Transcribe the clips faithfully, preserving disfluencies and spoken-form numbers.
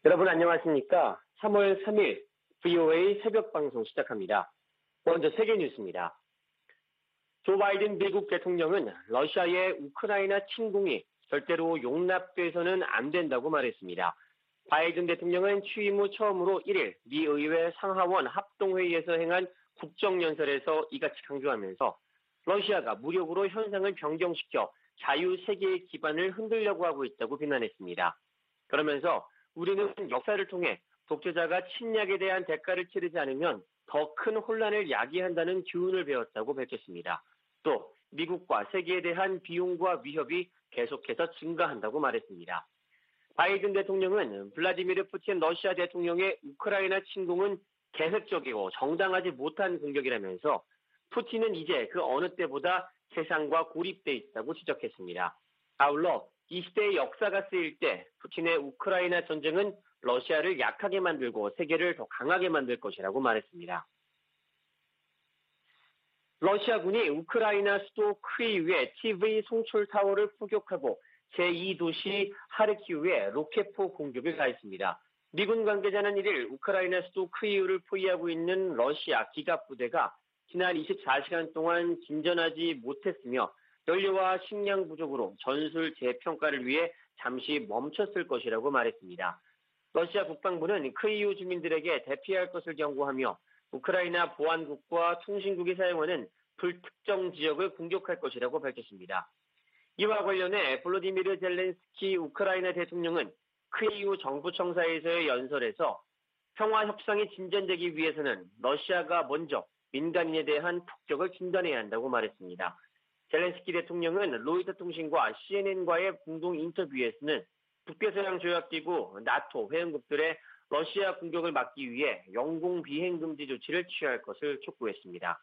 여러분 안녕하십니까? 삼월 삼일 브이오에이 새벽 방송 시작합니다. 먼저 세계 뉴스입니다. 조 바이든 미국 대통령은 러시아의 우크라이나 침공이 절대로 용납돼서는 안 된다고 말했습니다. 바이든 대통령은 취임 후 처음으로 일일 미 의회 상하원 합동회의에서 행한 국정연설에서 이같이 강조하면서 러시아가 무력으로 현상을 변경시켜 자유세계의 기반을 흔들려고 하고 있다고 비난했습니다. 그러면서 우리는 역사를 통해 독재자가 침략에 대한 대가를 치르지 않으면 더 큰 혼란을 야기한다는 교훈을 배웠다고 밝혔습니다. 또 미국과 세계에 대한 비용과 위협이 계속해서 증가한다고 말했습니다. 바이든 대통령은 블라디미르 푸틴 러시아 대통령의 우크라이나 침공은 계획적이고 정당하지 못한 공격이라면서 푸틴은 이제 그 어느 때보다 세상과 고립돼 있다고 지적했습니다. 아울러 이 시대의 역사가 쓰일 때 푸틴의 우크라이나 전쟁은 러시아를 약하게 만들고 세계를 더 강하게 만들 것이라고 말했습니다. 러시아군이 우크라이나 수도 크리우의 티브이 송출 타워를 포격하고 제이 도시 하르키우에 로켓포 공격을 가했습니다. 미군 관계자는 일일 우크라이나 수도 크리우를 포위하고 있는 러시아 기갑부대가 지난 이십사 시간 동안 진전하지 못했으며 연료와 식량 부족으로 전술 재평가를 위해 잠시 멈췄을 것이라고 말했습니다. 러시아 국방부는 크리우 주민들에게 대피할 것을 경고하며 우크라이나 보안국과 통신국이 사용하는 불특정 지역을 공격할 것이라고 밝혔습니다. 이와 관련해 볼로디미르 젤렌스키 우크라이나 대통령은 크리우 정부청사에서의 연설에서 평화 협상이 진전되기 위해서는 러시아가 먼저 민간인에 대한 폭격을 중단해야 한다고 말했습니다. 젤렌스키 대통령은 로이터 통신과 씨엔엔과의 공동 인터뷰에서는 북대서양 조약기구 나토 회원국들의 러시아 공격을 막기 위해 영공 비행 금지 조치를 취할 것을 촉구했습니다.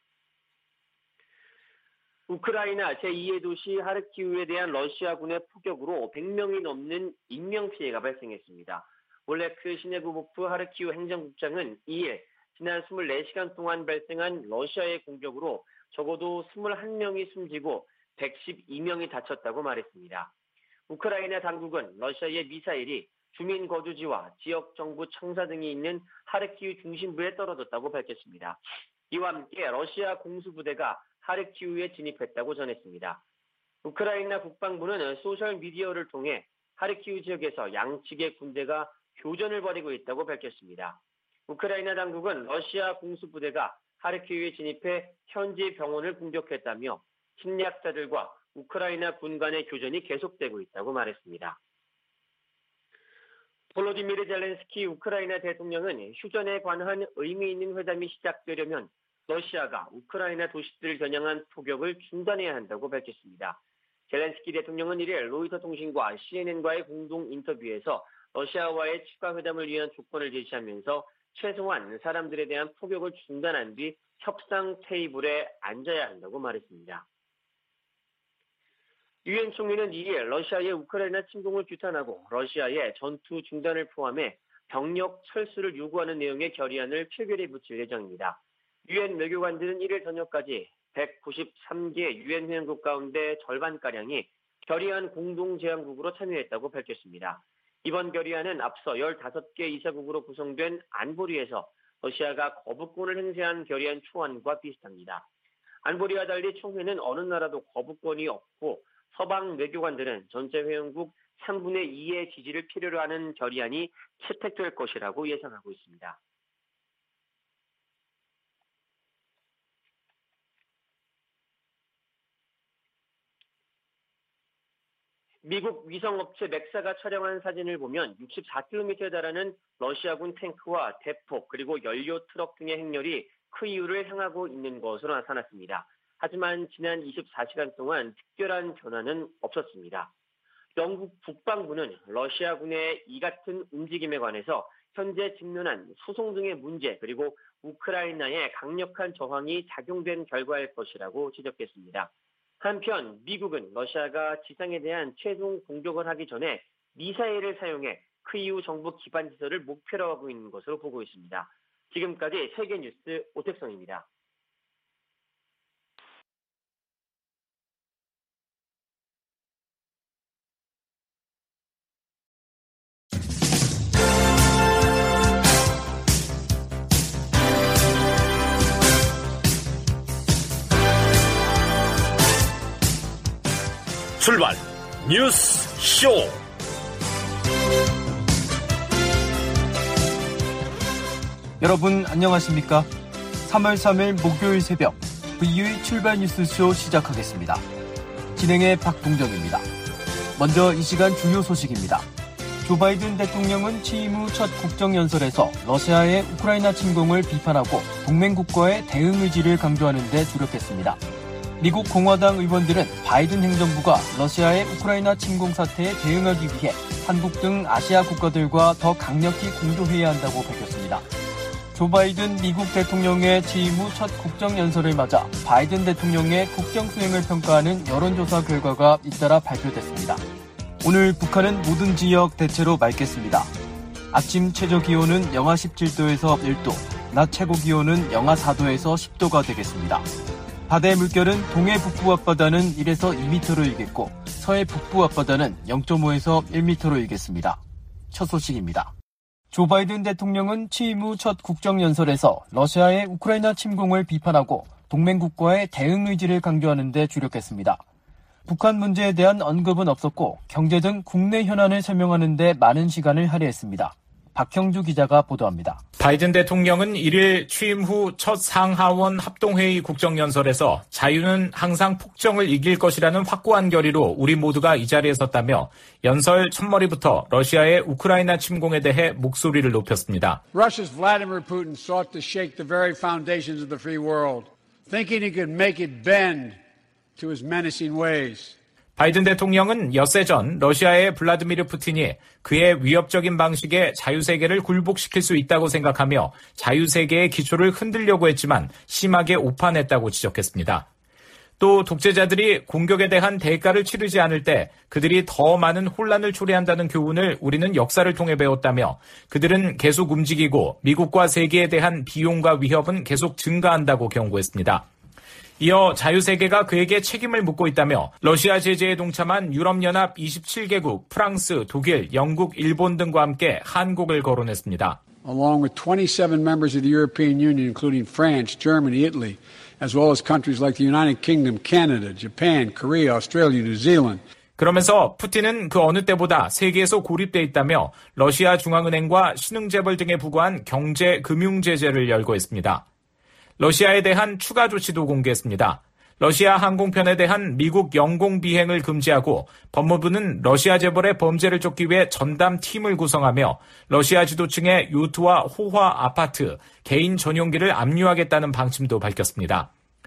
우크라이나 제이의 도시 하르키우에 대한 러시아군의 포격으로 백 명이 넘는 인명피해가 발생했습니다. 올레크 시네고보프 하르키우 행정국장은 이일 지난 이십사 시간 동안 발생한 러시아의 공격으로 적어도 이십일 명이 숨지고 백십이 명이 다쳤다고 말했습니다. 우크라이나 당국은 러시아의 미사일이 주민 거주지와 지역 정부 청사 등이 있는 하르키우 중심부에 떨어졌다고 밝혔습니다. 이와 함께 러시아 공수부대가 하르키우에 진입했다고 전했습니다. 우크라이나 국방부는 소셜미디어를 통해 하르키우 지역에서 양측의 군대가 교전을 벌이고 있다고 밝혔습니다. 우크라이나 당국은 러시아 공수부대가 하르키우에 진입해 현지 병원을 공격했다며 침략자들과 우크라이나 군 간의 교전이 계속되고 있다고 말했습니다. 볼로디미르 젤렌스키 우크라이나 대통령은 휴전에 관한 의미 있는 회담이 시작되려면 러시아가 우크라이나 도시들을 겨냥한 포격을 중단해야 한다고 밝혔습니다. 젤렌스키 대통령은 일일 로이터 통신과 씨엔엔과의 공동 인터뷰에서 러시아와의 추가 회담을 위한 조건을 제시하면서 최소한 사람들에 대한 포격을 중단한 뒤 협상 테이블에 앉아야 한다고 말했습니다. 유엔 총리는 이일 러시아의 우크라이나 침공을 규탄하고 러시아의 전투 중단을 포함해 병력 철수를 요구하는 내용의 결의안을 표결에 붙일 예정입니다. 유엔 외교관들은 일일 저녁까지 백구십삼 개 유엔 회원국 가운데 절반가량이 결의안 공동제안국으로 참여했다고 밝혔습니다. 이번 결의안은 앞서 열다섯 개 이사국으로 구성된 안보리에서 러시아가 거부권을 행사한 결의안 초안과 비슷합니다. 안보리와 달리 총회는 어느 나라도 거부권이 없고 서방 외교관들은 전체 회원국 삼분의 이의 지지를 필요로 하는 결의안이 채택될 것이라고 예상하고 있습니다. 미국 위성업체 맥사가 촬영한 사진을 보면 육십사 킬로미터에 달하는 러시아군 탱크와 대폭 그리고 연료 트럭 등의 행렬이 크리우를 향하고 있는 것으로 나타났습니다. 하지만 지난 이십사 시간 동안 특별한 변화는 없었습니다. 영국 국방부는 러시아군의 이 같은 움직임에 관해서 현재 직면한 수송 등의 문제 그리고 우크라이나의 강력한 저항이 작용된 결과일 것이라고 지적했습니다. 한편 미국은 러시아가 지상에 대한 최종 공격을 하기 전에 미사일을 사용해 크리우 정부 기반 시설을 목표로 하고 있는 것으로 보고 있습니다. 지금까지 세계뉴스 오택성입니다. 출발 뉴스 쇼. 여러분 안녕하십니까? 삼월 삼일 목요일 새벽 브이오에이 출발 뉴스쇼 시작하겠습니다. 진행의 박동정입니다. 먼저 이 시간 주요 소식입니다. 조 바이든 대통령은 취임 후 첫 국정연설에서 러시아의 우크라이나 침공을 비판하고 동맹국가의 대응 의지를 강조하는 데 주력했습니다. 미국 공화당 의원들은 바이든 행정부가 러시아의 우크라이나 침공 사태에 대응하기 위해 한국 등 아시아 국가들과 더 강력히 공조해야 한다고 밝혔습니다. 조 바이든 미국 대통령의 취임 후 첫 국정연설을 맞아 바이든 대통령의 국정 수행을 평가하는 여론조사 결과가 잇따라 발표됐습니다. 오늘 북한은 모든 지역 대체로 맑겠습니다. 아침 최저 기온은 영하 십칠 도에서 일 도, 낮 최고 기온은 영하 사 도에서 십 도가 되겠습니다. 바다의 물결은 동해 북부 앞바다는 일에서 이 미터로 일겠고 서해 북부 앞바다는 영 점 오에서 일 미터로 일겠습니다. 첫 소식입니다. 조 바이든 대통령은 취임 후 첫 국정연설에서 러시아의 우크라이나 침공을 비판하고 동맹국가의 대응 의지를 강조하는 데 주력했습니다. 북한 문제에 대한 언급은 없었고 경제 등 국내 현안을 설명하는 데 많은 시간을 할애했습니다. 박형주 기자가 보도합니다. 바이든 대통령은 일일 취임 후 첫 상하원 합동회의 국정연설에서 자유는 항상 폭정을 이길 것이라는 확고한 결의로 우리 모두가 이 자리에 섰다며 연설 첫머리부터 러시아의 우크라이나 침공에 대해 목소리를 높였습니다. Russia's Vladimir Putin sought to shake the very foundations of the free world, thinking he could make it bend to his menacing ways. 바이든 대통령은 엿새 전 러시아의 블라디미르 푸틴이 그의 위협적인 방식에 자유세계를 굴복시킬 수 있다고 생각하며 자유세계의 기초를 흔들려고 했지만 심하게 오판했다고 지적했습니다. 또 독재자들이 공격에 대한 대가를 치르지 않을 때 그들이 더 많은 혼란을 초래한다는 교훈을 우리는 역사를 통해 배웠다며 그들은 계속 움직이고 미국과 세계에 대한 비용과 위협은 계속 증가한다고 경고했습니다. 이어 자유세계가 그에게 책임을 묻고 있다며 러시아 제재에 동참한 유럽연합 이십칠 개국, 프랑스, 독일, 영국, 일본 등과 함께 한국을 거론했습니다. Along with twenty-seven members of the European Union, including France, Germany, Italy, as well as countries like the United Kingdom, Canada, Japan, Korea, Australia, New Zealand. 그러면서 푸틴은 그 어느 때보다 세계에서 고립돼 있다며 러시아 중앙은행과 신흥재벌 등에 부과한 경제, 금융 제재를 열거했습니다. 러시아에 대한 추가 조치도 공개했습니다. 러시아 항공편에 대한 미국 영공 비행을 금지하고 법무부는 러시아 재벌의 범죄를 쫓기 위해 전담 팀을 구성하며 러시아 지도층의 요트와 호화 아파트, 개인 전용기를 압류하겠다는 방침도 밝혔습니다.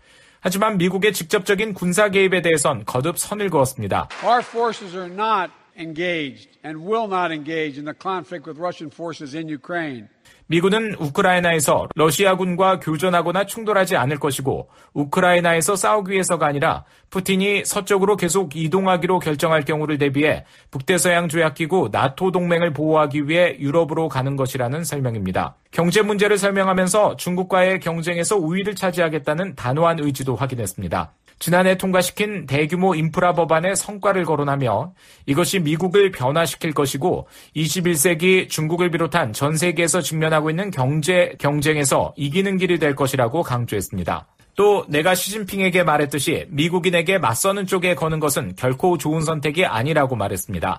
하지만 미국의 직접적인 군사 개입에 대해선 거듭 선을 그었습니다. Our forces are not engaged and will not engage in the conflict with Russian forces in Ukraine. 미군은 우크라이나에서 러시아군과 교전하거나 충돌하지 않을 것이고 우크라이나에서 싸우기 위해서가 아니라 푸틴이 서쪽으로 계속 이동하기로 결정할 경우를 대비해 북대서양 조약기구 나토 동맹을 보호하기 위해 유럽으로 가는 것이라는 설명입니다. 경제 문제를 설명하면서 중국과의 경쟁에서 우위를 차지하겠다는 단호한 의지도 확인했습니다. 지난해 통과시킨 대규모 인프라 법안의 성과를 거론하며 이것이 미국을 변화시킬 것이고 이십일 세기 중국을 비롯한 전 세계에서 직면하고 있는 경제 경쟁에서 이기는 길이 될 것이라고 강조했습니다. 또 내가 시진핑에게 말했듯이 미국인에게 맞서는 쪽에 거는 것은 결코 좋은 선택이 아니라고 말했습니다.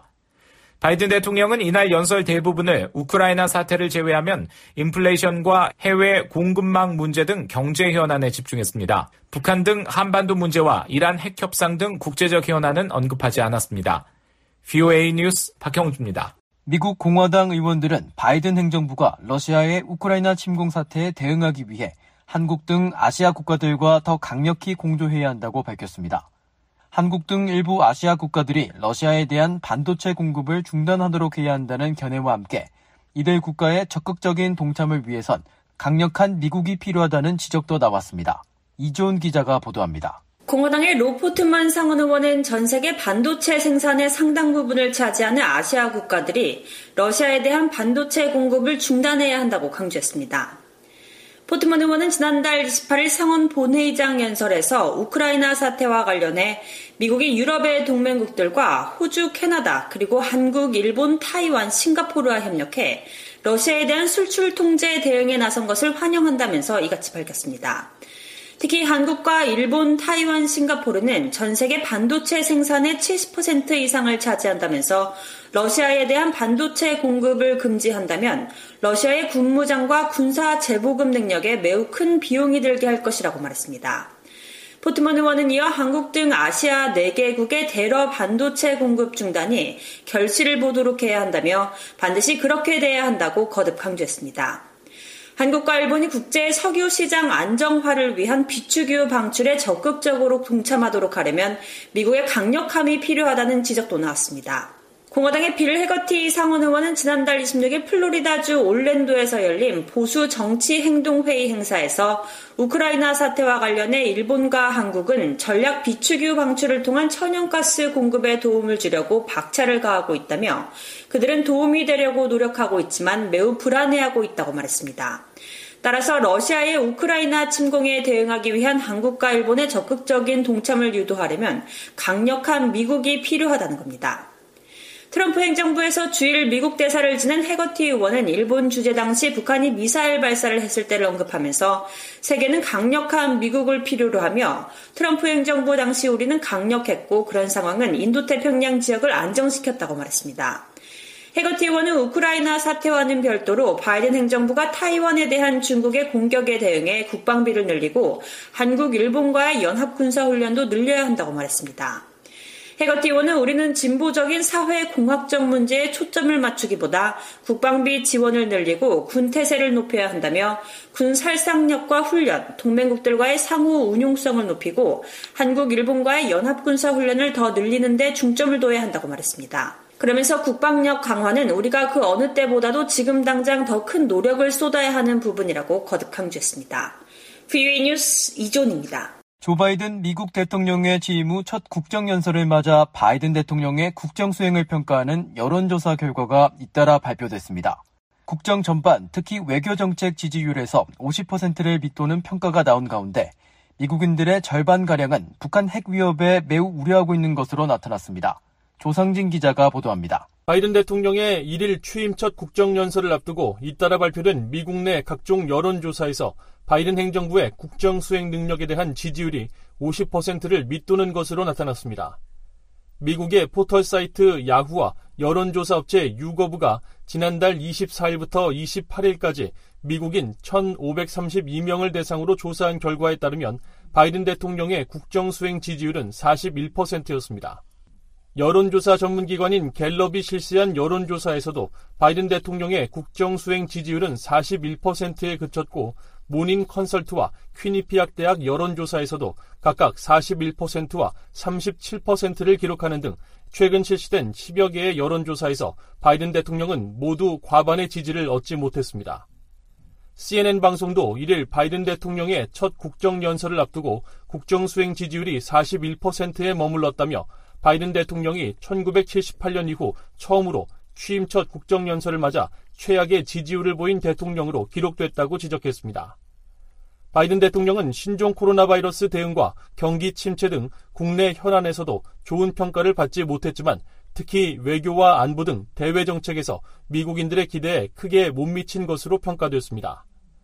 바이든 대통령은 이날 연설 대부분을 우크라이나 사태를 제외하면 인플레이션과 해외 공급망 문제 등 경제 현안에 집중했습니다. 북한 등 한반도 문제와 이란 핵 협상 등 국제적 현안은 언급하지 않았습니다. 브이오에이 뉴스 박형주입니다. 미국 공화당 의원들은 바이든 행정부가 러시아의 우크라이나 침공 사태에 대응하기 위해 한국 등 아시아 국가들과 더 강력히 공조해야 한다고 밝혔습니다. 한국 등 일부 아시아 국가들이 러시아에 대한 반도체 공급을 중단하도록 해야 한다는 견해와 함께 이들 국가의 적극적인 동참을 위해선 강력한 미국이 필요하다는 지적도 나왔습니다. 이조은 기자가 보도합니다. 공화당의 로 포트만 상원 의원은 전 세계 반도체 생산의 상당 부분을 차지하는 아시아 국가들이 러시아에 대한 반도체 공급을 중단해야 한다고 강조했습니다. 포트먼 의원은 지난달 이십팔일 상원 본회의장 연설에서 우크라이나 사태와 관련해 미국이 유럽의 동맹국들과 호주, 캐나다, 그리고 한국, 일본, 타이완, 싱가포르와 협력해 러시아에 대한 수출 통제 대응에 나선 것을 환영한다면서 이같이 밝혔습니다. 특히 한국과 일본, 타이완, 싱가포르는 전 세계 반도체 생산의 칠십 퍼센트 이상을 차지한다면서 러시아에 대한 반도체 공급을 금지한다면 러시아의 군무장과 군사 재보급 능력에 매우 큰 비용이 들게 할 것이라고 말했습니다. 포트먼 의원은 이어 한국 등 아시아 네 개국의 대러 반도체 공급 중단이 결실을 보도록 해야 한다며 반드시 그렇게 돼야 한다고 거듭 강조했습니다. 한국과 일본이 국제 석유 시장 안정화를 위한 비축유 방출에 적극적으로 동참하도록 하려면 미국의 강력함이 필요하다는 지적도 나왔습니다. 공화당의 빌 해거티 상원 의원은 지난달 이십육 일 플로리다주 올랜도에서 열린 보수 정치 행동 회의 행사에서 우크라이나 사태와 관련해 일본과 한국은 전략 비축유 방출을 통한 천연가스 공급에 도움을 주려고 박차를 가하고 있다며 그들은 도움이 되려고 노력하고 있지만 매우 불안해하고 있다고 말했습니다. 따라서 러시아의 우크라이나 침공에 대응하기 위한 한국과 일본의 적극적인 동참을 유도하려면 강력한 미국이 필요하다는 겁니다. 트럼프 행정부에서 주일 미국 대사를 지낸 해거티 의원은 일본 주재 당시 북한이 미사일 발사를 했을 때를 언급하면서 세계는 강력한 미국을 필요로 하며 트럼프 행정부 당시 우리는 강력했고 그런 상황은 인도태평양 지역을 안정시켰다고 말했습니다. 해거티 의원은 우크라이나 사태와는 별도로 바이든 행정부가 타이완에 대한 중국의 공격에 대응해 국방비를 늘리고 한국, 일본과의 연합군사훈련도 늘려야 한다고 말했습니다. 해거티 의원은 우리는 진보적인 사회공학적 문제에 초점을 맞추기보다 국방비 지원을 늘리고 군 태세를 높여야 한다며 군 살상력과 훈련, 동맹국들과의 상호 운용성을 높이고 한국, 일본과의 연합군사훈련을 더 늘리는 데 중점을 둬야 한다고 말했습니다. 그러면서 국방력 강화는 우리가 그 어느 때보다도 지금 당장 더 큰 노력을 쏟아야 하는 부분이라고 거듭 강조했습니다. 브이오에이 뉴스 이존입니다. 조 바이든 미국 대통령의 취임 후 첫 국정연설을 맞아 바이든 대통령의 국정 수행을 평가하는 여론조사 결과가 잇따라 발표됐습니다. 국정 전반, 특히 외교정책 지지율에서 오십 퍼센트를 밑도는 평가가 나온 가운데 미국인들의 절반가량은 북한 핵 위협에 매우 우려하고 있는 것으로 나타났습니다. 조상진 기자가 보도합니다. 바이든 대통령의 일일 취임 첫 국정연설을 앞두고 잇따라 발표된 미국 내 각종 여론조사에서 바이든 행정부의 국정 수행 능력에 대한 지지율이 오십 퍼센트를 밑도는 것으로 나타났습니다. 미국의 포털 사이트 야후와 여론조사 업체 유거브가 지난달 이십사일부터 이십팔일까지 미국인 천오백삼십이 명을 대상으로 조사한 결과에 따르면 바이든 대통령의 국정 수행 지지율은 사십일 퍼센트였습니다. 여론조사 전문기관인 갤럽이 실시한 여론조사에서도 바이든 대통령의 국정수행 지지율은 사십일 퍼센트에 그쳤고 모닝 컨설트와 퀴니피악 대학 여론조사에서도 각각 사십일 퍼센트와 삼십칠 퍼센트를 기록하는 등 최근 실시된 십여 개의 여론조사에서 바이든 대통령은 모두 과반의 지지를 얻지 못했습니다. 씨엔엔 방송도 일일 바이든 대통령의 첫 국정연설을 앞두고 국정수행 지지율이 사십일 퍼센트에 머물렀다며 바이든 대통령이 천구백칠십팔년 이후 처음으로 취임 첫 국정연설을 맞아 최악의 지지율을 보인 대통령으로 기록됐다고 지적했습니다. 바이든 대통령은 신종 코로나 바이러스 대응과 경기 침체 등 국내 현안에서도 좋은 평가를 받지 못했지만 특히 외교와 안보 등 대외 정책에서 미국인들의 기대에 크게 못 미친 것으로 평가됐습니다.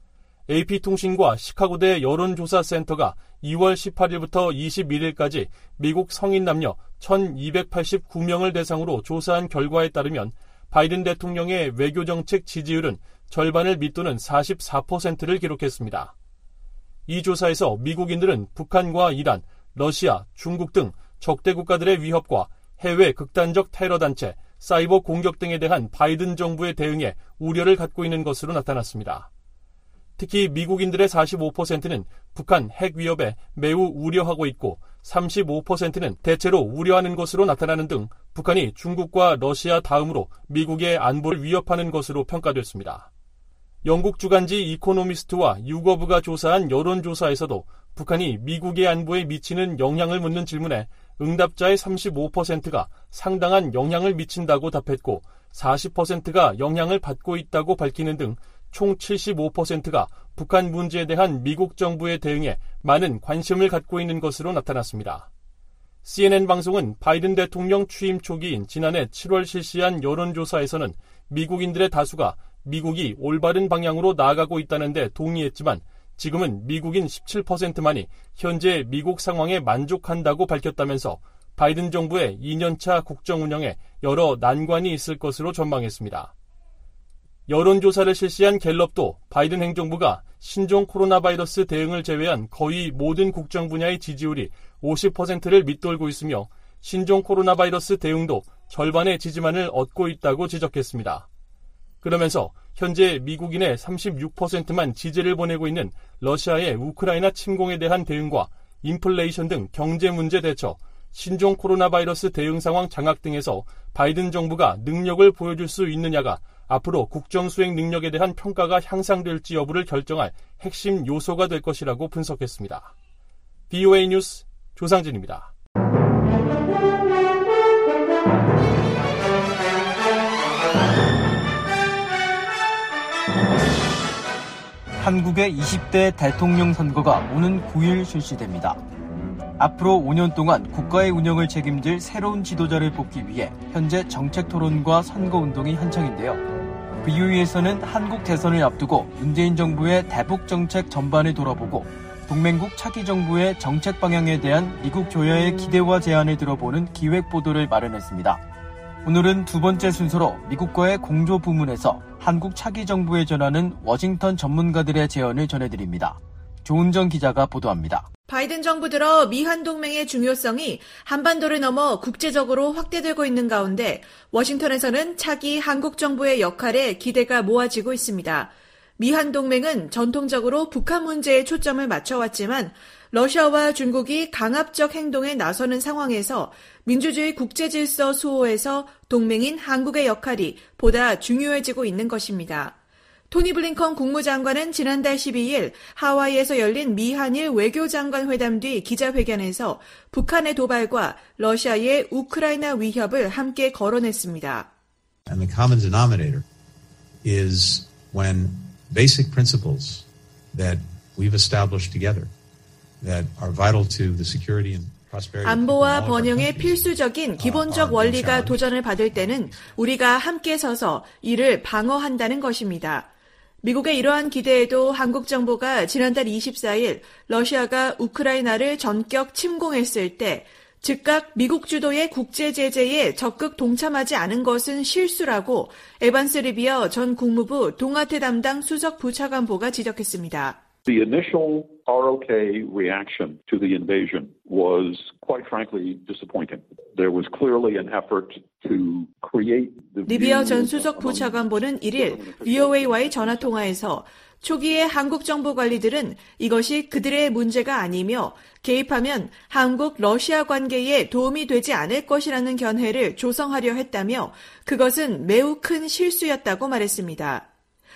에이피통신과 시카고대 여론조사센터가 이월 십팔일부터 이십일일까지 미국 성인 남녀 천이백팔십구 명을 대상으로 조사한 결과에 따르면 바이든 대통령의 외교정책 지지율은 절반을 밑도는 사십사 퍼센트를 기록했습니다. 이 조사에서 미국인들은 북한과 이란, 러시아, 중국 등 적대 국가들의 위협과 해외 극단적 테러 단체, 사이버 공격 등에 대한 바이든 정부의 대응에 우려를 갖고 있는 것으로 나타났습니다. 특히 미국인들의 사십오 퍼센트는 북한 핵 위협에 매우 우려하고 있고 삼십오 퍼센트는 대체로 우려하는 것으로 나타나는 등 북한이 중국과 러시아 다음으로 미국의 안보를 위협하는 것으로 평가됐습니다. 영국 주간지 이코노미스트와 유거브가 조사한 여론조사에서도 북한이 미국의 안보에 미치는 영향을 묻는 질문에 응답자의 삼십오 퍼센트가 상당한 영향을 미친다고 답했고 사십 퍼센트가 영향을 받고 있다고 밝히는 등 총 칠십오 퍼센트가 북한 문제에 대한 미국 정부의 대응에 많은 관심을 갖고 있는 것으로 나타났습니다. 씨엔엔 방송은 바이든 대통령 취임 초기인 지난해 칠월 실시한 여론조사에서는 미국인들의 다수가 미국이 올바른 방향으로 나아가고 있다는 데 동의했지만 지금은 미국인 십칠 퍼센트만이 현재 미국 상황에 만족한다고 밝혔다면서 바이든 정부의 이 년차 국정 운영에 여러 난관이 있을 것으로 전망했습니다. 여론조사를 실시한 갤럽도 바이든 행정부가 신종 코로나 바이러스 대응을 제외한 거의 모든 국정 분야의 지지율이 오십 퍼센트를 밑돌고 있으며 신종 코로나 바이러스 대응도 절반의 지지만을 얻고 있다고 지적했습니다. 그러면서 현재 미국인의 삼십육 퍼센트만 지지를 보내고 있는 러시아의 우크라이나 침공에 대한 대응과 인플레이션 등 경제 문제 대처, 신종 코로나 바이러스 대응 상황 장악 등에서 바이든 정부가 능력을 보여줄 수 있느냐가 앞으로 국정 수행 능력에 대한 평가가 향상될지 여부를 결정할 핵심 요소가 될 것이라고 분석했습니다. 비오에이 뉴스 조상진입니다. 한국의 이십 대 대통령 선거가 오는 구 일 실시됩니다. 앞으로 오 년 동안 국가의 운영을 책임질 새로운 지도자를 뽑기 위해 현재 정책 토론과 선거운동이 한창인데요. 비오이에서는 한국 대선을 앞두고 문재인 정부의 대북 정책 전반을 돌아보고 동맹국 차기 정부의 정책 방향에 대한 미국 조야의 기대와 제안을 들어보는 기획 보도를 마련했습니다. 오늘은 두 번째 순서로 미국과의 공조 부문에서 한국 차기 정부에 전하는 워싱턴 전문가들의 제언을 전해드립니다. 조은정 기자가 보도합니다. 바이든 정부 들어 미한 동맹의 중요성이 한반도를 넘어 국제적으로 확대되고 있는 가운데 워싱턴에서는 차기 한국 정부의 역할에 기대가 모아지고 있습니다. 미한 동맹은 전통적으로 북한 문제에 초점을 맞춰왔지만 러시아와 중국이 강압적 행동에 나서는 상황에서 민주주의 국제질서 수호에서 동맹인 한국의 역할이 보다 중요해지고 있는 것입니다. 토니 블링컨 국무장관은 지난달 십이 일 하와이에서 열린 미한일 외교장관 회담 뒤 기자회견에서 북한의 도발과 러시아의 우크라이나 위협을 함께 거론했습니다. And the common denominator is when basic principles that we've established together that are vital to the security and 안보와 번영의 필수적인 기본적 원리가 도전을 받을 때는 우리가 함께 서서 이를 방어한다는 것입니다. 미국의 이러한 기대에도 한국 정부가 지난달 이십사 일 러시아가 우크라이나를 전격 침공했을 때 즉각 미국 주도의 국제 제재에 적극 동참하지 않은 것은 실수라고 에반스 리비어 전 국무부 동아태 담당 수석 부차관보가 지적했습니다. The initial 알 오 케이 reaction to the invasion was, quite frankly, disappointing. There was clearly an effort to create the 리비어 전 수석 부차관보는 일 일 비오에이와의 전화통화에서 초기에 한국 정부 관리들은 이것이 그들의 문제가 아니며 개입하면 한국 러시아 관계에 도움이 되지 않을 것이라는 견해를 조성하려 했다며 그것은 매우 큰 실수였다고 말했습니다.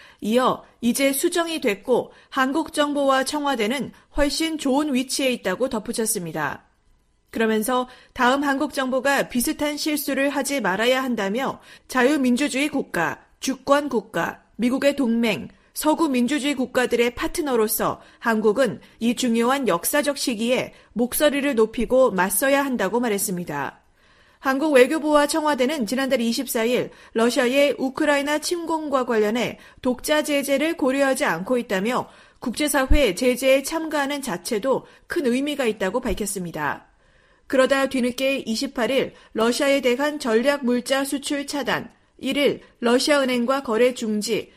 이어 이제 수정이 됐고 한국 정부와 청와대는 훨씬 좋은 위치에 있다고 덧붙였습니다. 그러면서 다음 한국 정부가 비슷한 실수를 하지 말아야 한다며 자유민주주의 국가, 주권 국가, 미국의 동맹, 서구 민주주의 국가들의 파트너로서 한국은 이 중요한 역사적 시기에 목소리를 높이고 맞서야 한다고 말했습니다. 한국 외교부와 청와대는 지난달 이십사 일 러시아의 우크라이나 침공과 관련해 독자 제재를 고려하지 않고 있다며 국제사회 제재에 참가하는 자체도 큰 의미가 있다고 밝혔습니다. 그러다 뒤늦게 이십팔 일 러시아에 대한 전략 물자 수출 차단, 일 일 러시아은행과 거래 중지,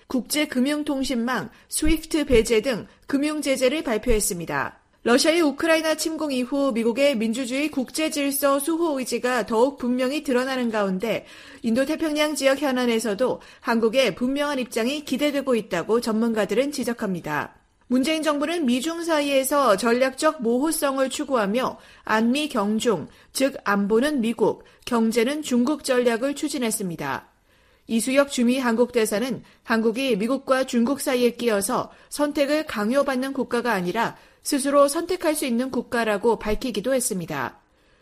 국제금융통신망, 스위프트 배제 등 금융제재를 발표했습니다. 러시아의 우크라이나 침공 이후 미국의 민주주의 국제질서 수호 의지가 더욱 분명히 드러나는 가운데 인도태평양 지역 현안에서도 한국의 분명한 입장이 기대되고 있다고 전문가들은 지적합니다. 문재인 정부는 미중 사이에서 전략적 모호성을 추구하며 안미 경중, 즉 안보는 미국, 경제는 중국 전략을 추진했습니다. 이수혁 주미 한국 대사는 한국이 미국과 중국 사이에 끼어서 선택을 강요받는 국가가 아니라 스스로 선택할 수 있는 국가라고 밝히기도 했습니다.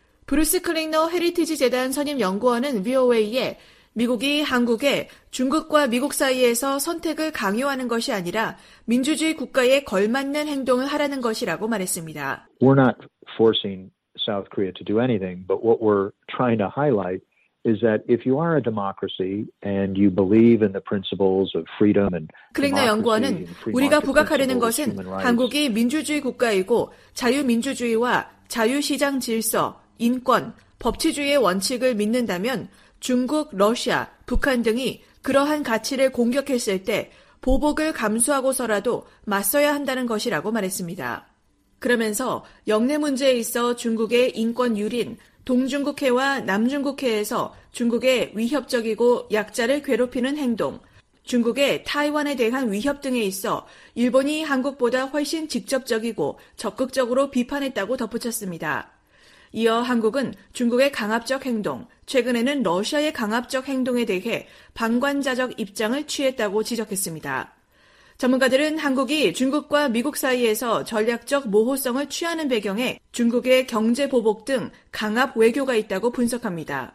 브루스 클링너 헤리티지 재단 선임 연구원은 비오에이에 미국이 한국에 중국과 미국 사이에서 선택을 강요하는 것이 아니라 민주주의 국가에 걸맞는 행동을 하라는 것이라고 말했습니다. We're not forcing South Korea to do anything, but what we're trying to highlight is that if you are a democracy and you believe in the principles of freedom and 클링너 연구원은 우리가 부각하려는 것은 한국이 민주주의 국가이고 자유민주주의와 자유시장 질서, 인권, 법치주의의 원칙을 믿는다면 중국, 러시아, 북한 등이 그러한 가치를 공격했을 때 보복을 감수하고서라도 맞서야 한다는 것이라고 말했습니다. 그러면서 영내 문제에 있어 중국의 인권 유린, 동중국해와 남중국해에서 중국의 위협적이고 약자를 괴롭히는 행동, 중국의 타이완에 대한 위협 등에 있어 일본이 한국보다 훨씬 직접적이고 적극적으로 비판했다고 덧붙였습니다. 이어 한국은 중국의 강압적 행동, 최근에는 러시아의 강압적 행동에 대해 방관자적 입장을 취했다고 지적했습니다. 전문가들은 한국이 중국과 미국 사이에서 전략적 모호성을 취하는 배경에 중국의 경제 보복 등 강압 외교가 있다고 분석합니다.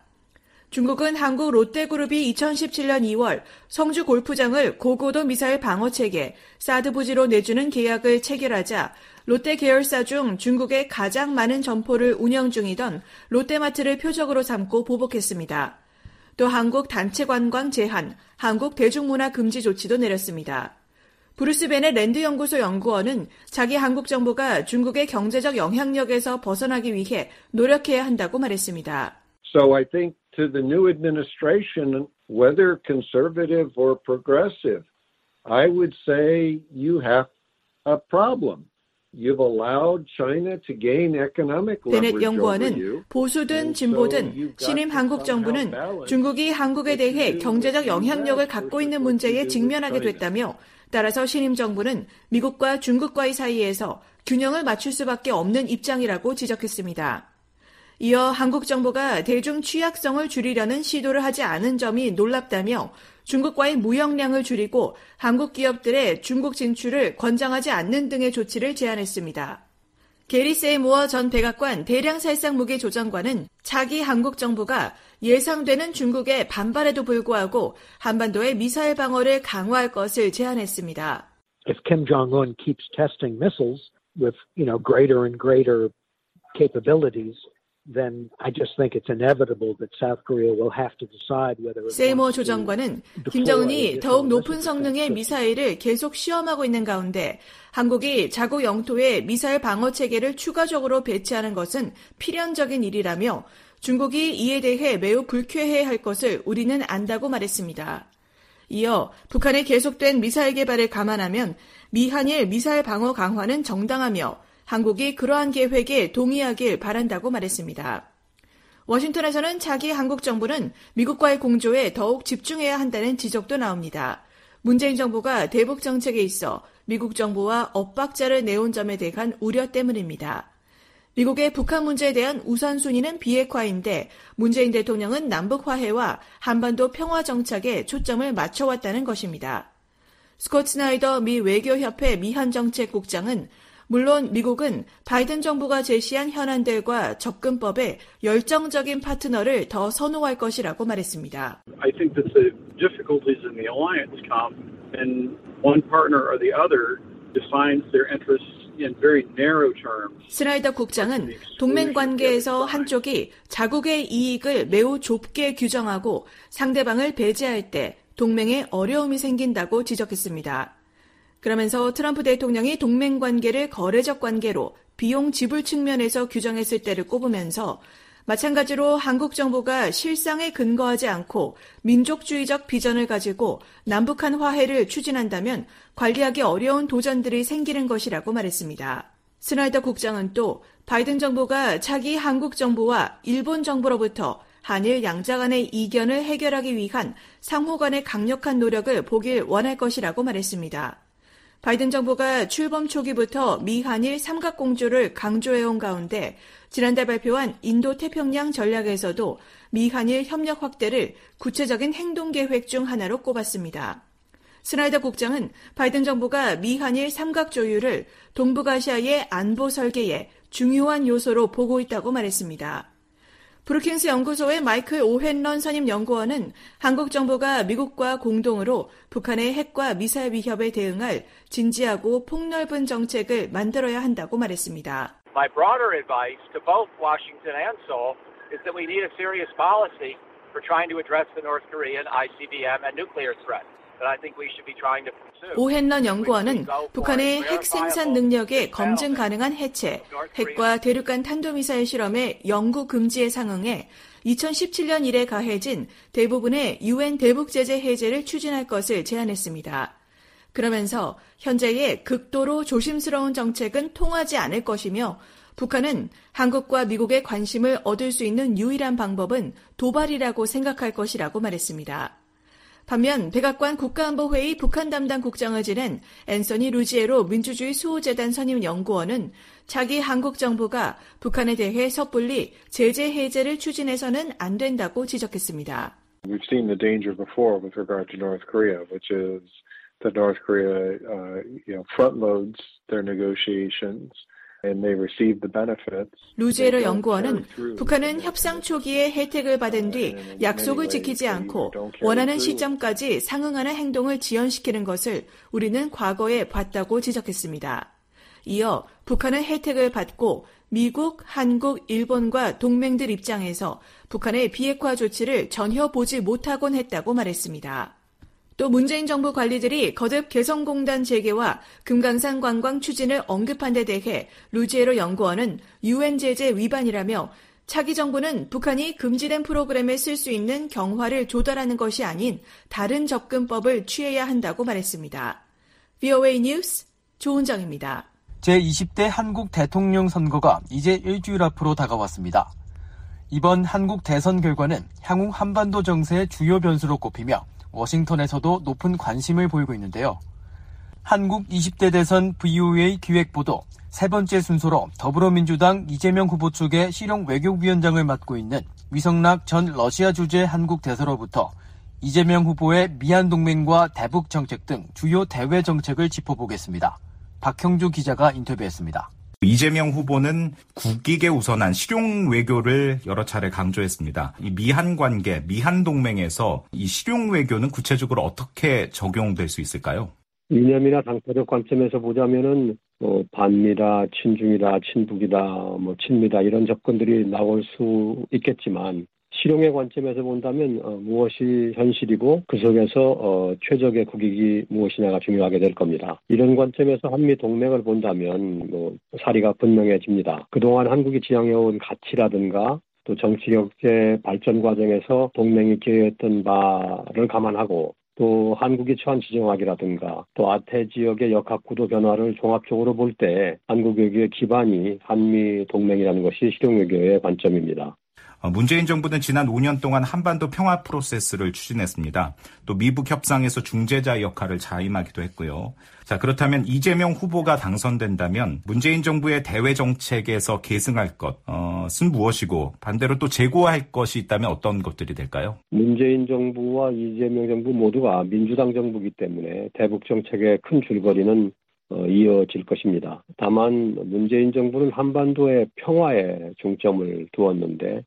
중국은 한국 롯데그룹이 이천십칠 년 이월 성주 골프장을 고고도 미사일 방어체계 사드 부지로 내주는 계약을 체결하자 롯데 계열사 중 중국에 가장 많은 점포를 운영 중이던 롯데마트를 표적으로 삼고 보복했습니다. 또 한국 단체 관광 제한, 한국 대중문화 금지 조치도 내렸습니다. 브루스 벤의 랜드연구소 연구원은 자기 한국 정부가 중국의 경제적 영향력에서 벗어나기 위해 노력해야 한다고 말했습니다. So I think to the new administration, whether conservative or progressive, I would say you have a problem. You've allowed China to gain economic leverage 베넷 연구원은 over you. 보수든 진보든 신임 한국 정부는 중국이 한국에 대해 경제적 영향력을 갖고 있는 문제에 직면하게 됐다며 따라서 신임 정부는 미국과 중국과의 사이에서 균형을 맞출 수밖에 없는 입장이라고 지적했습니다. 이어 한국 정부가 대중 취약성을 줄이려는 시도를 하지 않은 점이 놀랍다며 중국과의 무역량을 줄이고 한국 기업들의 중국 진출을 권장하지 않는 등의 조치를 제안했습니다. 게리 세이모어 전 백악관 대량살상무기 조정관은 차기 한국 정부가 예상되는 중국의 반발에도 불구하고 한반도의 미사일 방어를 강화할 것을 제안했습니다. If Kim Jong-un keeps testing missiles with, you know, greater and greater capabilities, then I just think it's inevitable that South Korea will have to decide whether. 세이모 조정관은 김정은이 더욱 높은 성능의 미사일을 계속 시험하고 있는 가운데 한국이 자국 영토에 미사일 방어 체계를 추가적으로 배치하는 것은 필연적인 일이라며 중국이 이에 대해 매우 불쾌해할 것을 우리는 안다고 말했습니다. 이어 북한의 계속된 미사일 개발을 감안하면 미한일 미사일 방어 강화는 정당하며 한국이 그러한 계획에 동의하길 바란다고 말했습니다. 워싱턴에서는 차기 한국 정부는 미국과의 공조에 더욱 집중해야 한다는 지적도 나옵니다. 문재인 정부가 대북 정책에 있어 미국 정부와 엇박자를 내온 점에 대한 우려 때문입니다. 미국의 북한 문제에 대한 우선순위는 비핵화인데 문재인 대통령은 남북 화해와 한반도 평화 정착에 초점을 맞춰왔다는 것입니다. 스콧 스나이더 미 외교협회 미한정책국장은 물론 미국은 바이든 정부가 제시한 현안들과 접근법에 열정적인 파트너를 더 선호할 것이라고 말했습니다. I think that the difficulties in the alliance come when one partner or the other defines their interests in very narrow terms. 스나이더 국장은 동맹 관계에서 한쪽이 자국의 이익을 매우 좁게 규정하고 상대방을 배제할 때 동맹에 어려움이 생긴다고 지적했습니다. 그러면서 트럼프 대통령이 동맹 관계를 거래적 관계로 비용 지불 측면에서 규정했을 때를 꼽으면서 마찬가지로 한국 정부가 실상에 근거하지 않고 민족주의적 비전을 가지고 남북한 화해를 추진한다면 관리하기 어려운 도전들이 생기는 것이라고 말했습니다. 스나이더 국장은 또 바이든 정부가 차기 한국 정부와 일본 정부로부터 한일 양자 간의 이견을 해결하기 위한 상호 간의 강력한 노력을 보길 원할 것이라고 말했습니다. 바이든 정부가 출범 초기부터 미한일 삼각공조를 강조해온 가운데 지난달 발표한 인도태평양 전략에서도 미한일 협력 확대를 구체적인 행동계획 중 하나로 꼽았습니다. 스나이더 국장은 바이든 정부가 미한일 삼각조율을 동북아시아의 안보 설계에 중요한 요소로 보고 있다고 말했습니다. 브루킹스 연구소의 마이클 오헨런 선임 연구원은 한국 정부가 미국과 공동으로 북한의 핵과 미사일 위협에 대응할 진지하고 폭넓은 정책을 만들어야 한다고 말했습니다. My broader advice to both Washington and Seoul is that we need a serious policy for trying to address the North Korean I C B M and nuclear threat. 오헨런 연구원은 북한의 핵 생산 능력의 검증 가능한 해체, 핵과 대륙간 탄도미사일 실험의 영구 금지에 상응해 이천십칠 년 이래 가해진 대부분의 유엔 대북 제재 해제를 추진할 것을 제안했습니다. 그러면서 현재의 극도로 조심스러운 정책은 통하지 않을 것이며 북한은 한국과 미국의 관심을 얻을 수 있는 유일한 방법은 도발이라고 생각할 것이라고 말했습니다. 반면 백악관 국가안보회의 북한 담당 국장을 지낸 앤서니 루지에로 민주주의 수호재단 선임 연구원은 차기 한국 정부가 북한에 대해 섣불리 제재 해제를 추진해서는 안 된다고 지적했습니다. We've seen the danger before with regard to North Korea, which is that North Korea, uh, you know, front loads their negotiations. 루지에로 연구원은 북한은 협상 초기에 혜택을 받은 뒤 약속을 지키지 않고 원하는 시점까지 상응하는 행동을 지연시키는 것을 우리는 과거에 봤다고 지적했습니다. 이어 북한은 혜택을 받고 미국, 한국, 일본과 동맹들 입장에서 북한의 비핵화 조치를 전혀 보지 못하곤 했다고 말했습니다. 또 문재인 정부 관리들이 거듭 개성공단 재개와 금강산 관광 추진을 언급한 데 대해 루지에로 연구원은 유엔 제재 위반이라며 차기 정부는 북한이 금지된 프로그램에 쓸 수 있는 경화를 조달하는 것이 아닌 다른 접근법을 취해야 한다고 말했습니다. 브이오에이 뉴스 조은정입니다. 제이십 대 한국 대통령 선거가 이제 일주일 앞으로 다가왔습니다. 이번 한국 대선 결과는 향후 한반도 정세의 주요 변수로 꼽히며 워싱턴에서도 높은 관심을 보이고 있는데요. 한국 이십 대 대선 브이오에이 기획보도 세 번째 순서로 더불어민주당 이재명 후보 쪽의 실용 외교위원장을 맡고 있는 위성락 전 러시아 주재 한국 대사로부터 이재명 후보의 미한 동맹과 대북 정책 등 주요 대외 정책을 짚어보겠습니다. 박형주 기자가 인터뷰했습니다. 이재명 후보는 국익에 우선한 실용 외교를 여러 차례 강조했습니다. 이 미한 관계, 미한 동맹에서 이 실용 외교는 구체적으로 어떻게 적용될 수 있을까요? 이념이나 당파적 관점에서 보자면은 뭐 반미다, 친중이다, 친북이다, 뭐 친미다 이런 접근들이 나올 수 있겠지만 실용의 관점에서 본다면 어, 무엇이 현실이고 그 속에서 어, 최적의 국익이 무엇이냐가 중요하게 될 겁니다. 이런 관점에서 한미 동맹을 본다면 뭐 사리가 분명해집니다. 그동안 한국이 지향해온 가치라든가 또 정치경제 발전 과정에서 동맹이 기여했던 바를 감안하고 또 한국이 처한 지정학이라든가 또 아태 지역의 역학구도 변화를 종합적으로 볼 때 한국 외교의 기반이 한미 동맹이라는 것이 실용 외교의 관점입니다. 문재인 정부는 지난 오 년 동안 한반도 평화 프로세스를 추진했습니다. 또 미북 협상에서 중재자 역할을 자임하기도 했고요. 자, 그렇다면 이재명 후보가 당선된다면 문재인 정부의 대외 정책에서 계승할 것은 무엇이고 반대로 또 재고할 것이 있다면 어떤 것들이 될까요? 문재인 정부와 이재명 정부 모두가 민주당 정부이기 때문에 대북 정책의 큰 줄거리는 어, 이어질 것입니다. 다만 문재인 정부는 한반도의 평화에 중점을 두었는데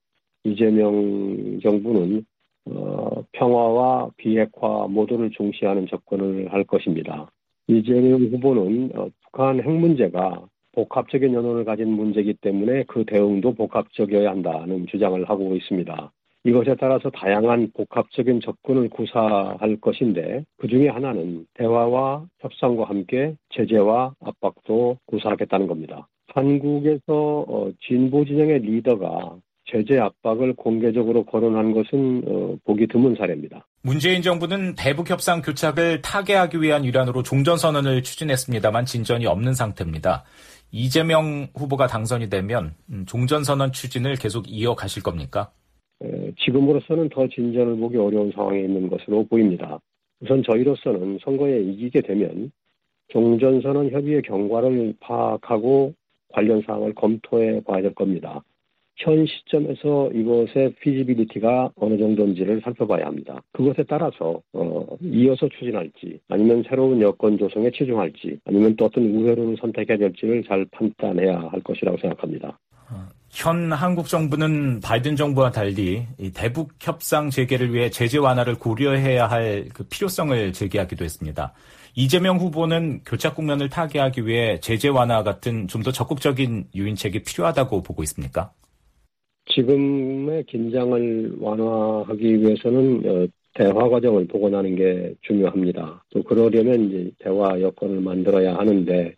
이재명 정부는 어, 평화와 비핵화 모두를 중시하는 접근을 할 것입니다. 이재명 후보는 어, 북한 핵 문제가 복합적인 연원을 가진 문제이기 때문에 그 대응도 복합적이어야 한다는 주장을 하고 있습니다. 이것에 따라서 다양한 복합적인 접근을 구사할 것인데 그중에 하나는 대화와 협상과 함께 제재와 압박도 구사하겠다는 겁니다. 한국에서 어, 진보 진영의 리더가 제재 압박을 공개적으로 거론한 것은 어, 보기 드문 사례입니다. 문재인 정부는 대북 협상 교착을 타개하기 위한 일환으로 종전선언을 추진했습니다만 진전이 없는 상태입니다. 이재명 후보가 당선이 되면 종전선언 추진을 계속 이어가실 겁니까? 에, 지금으로서는 더 진전을 보기 어려운 상황에 있는 것으로 보입니다. 우선 저희로서는 선거에 이기게 되면 종전선언 협의의 경과를 파악하고 관련 사항을 검토해 봐야 될 겁니다. 현 시점에서 이것의 피지빌리티가 어느 정도인지를 살펴봐야 합니다. 그것에 따라서 어, 이어서 추진할지 아니면 새로운 여건 조성에 치중할지 아니면 또 어떤 우회로를 선택해야 될지를 잘 판단해야 할 것이라고 생각합니다. 현 한국 정부는 바이든 정부와 달리 이 대북 협상 재개를 위해 제재 완화를 고려해야 할 그 필요성을 제기하기도 했습니다. 이재명 후보는 교착 국면을 타개하기 위해 제재 완화 같은 좀 더 적극적인 유인책이 필요하다고 보고 있습니까? 지금의 긴장을 완화하기 위해서는 대화 과정을 복원하는 게 중요합니다. 또 그러려면 이제 대화 여건을 만들어야 하는데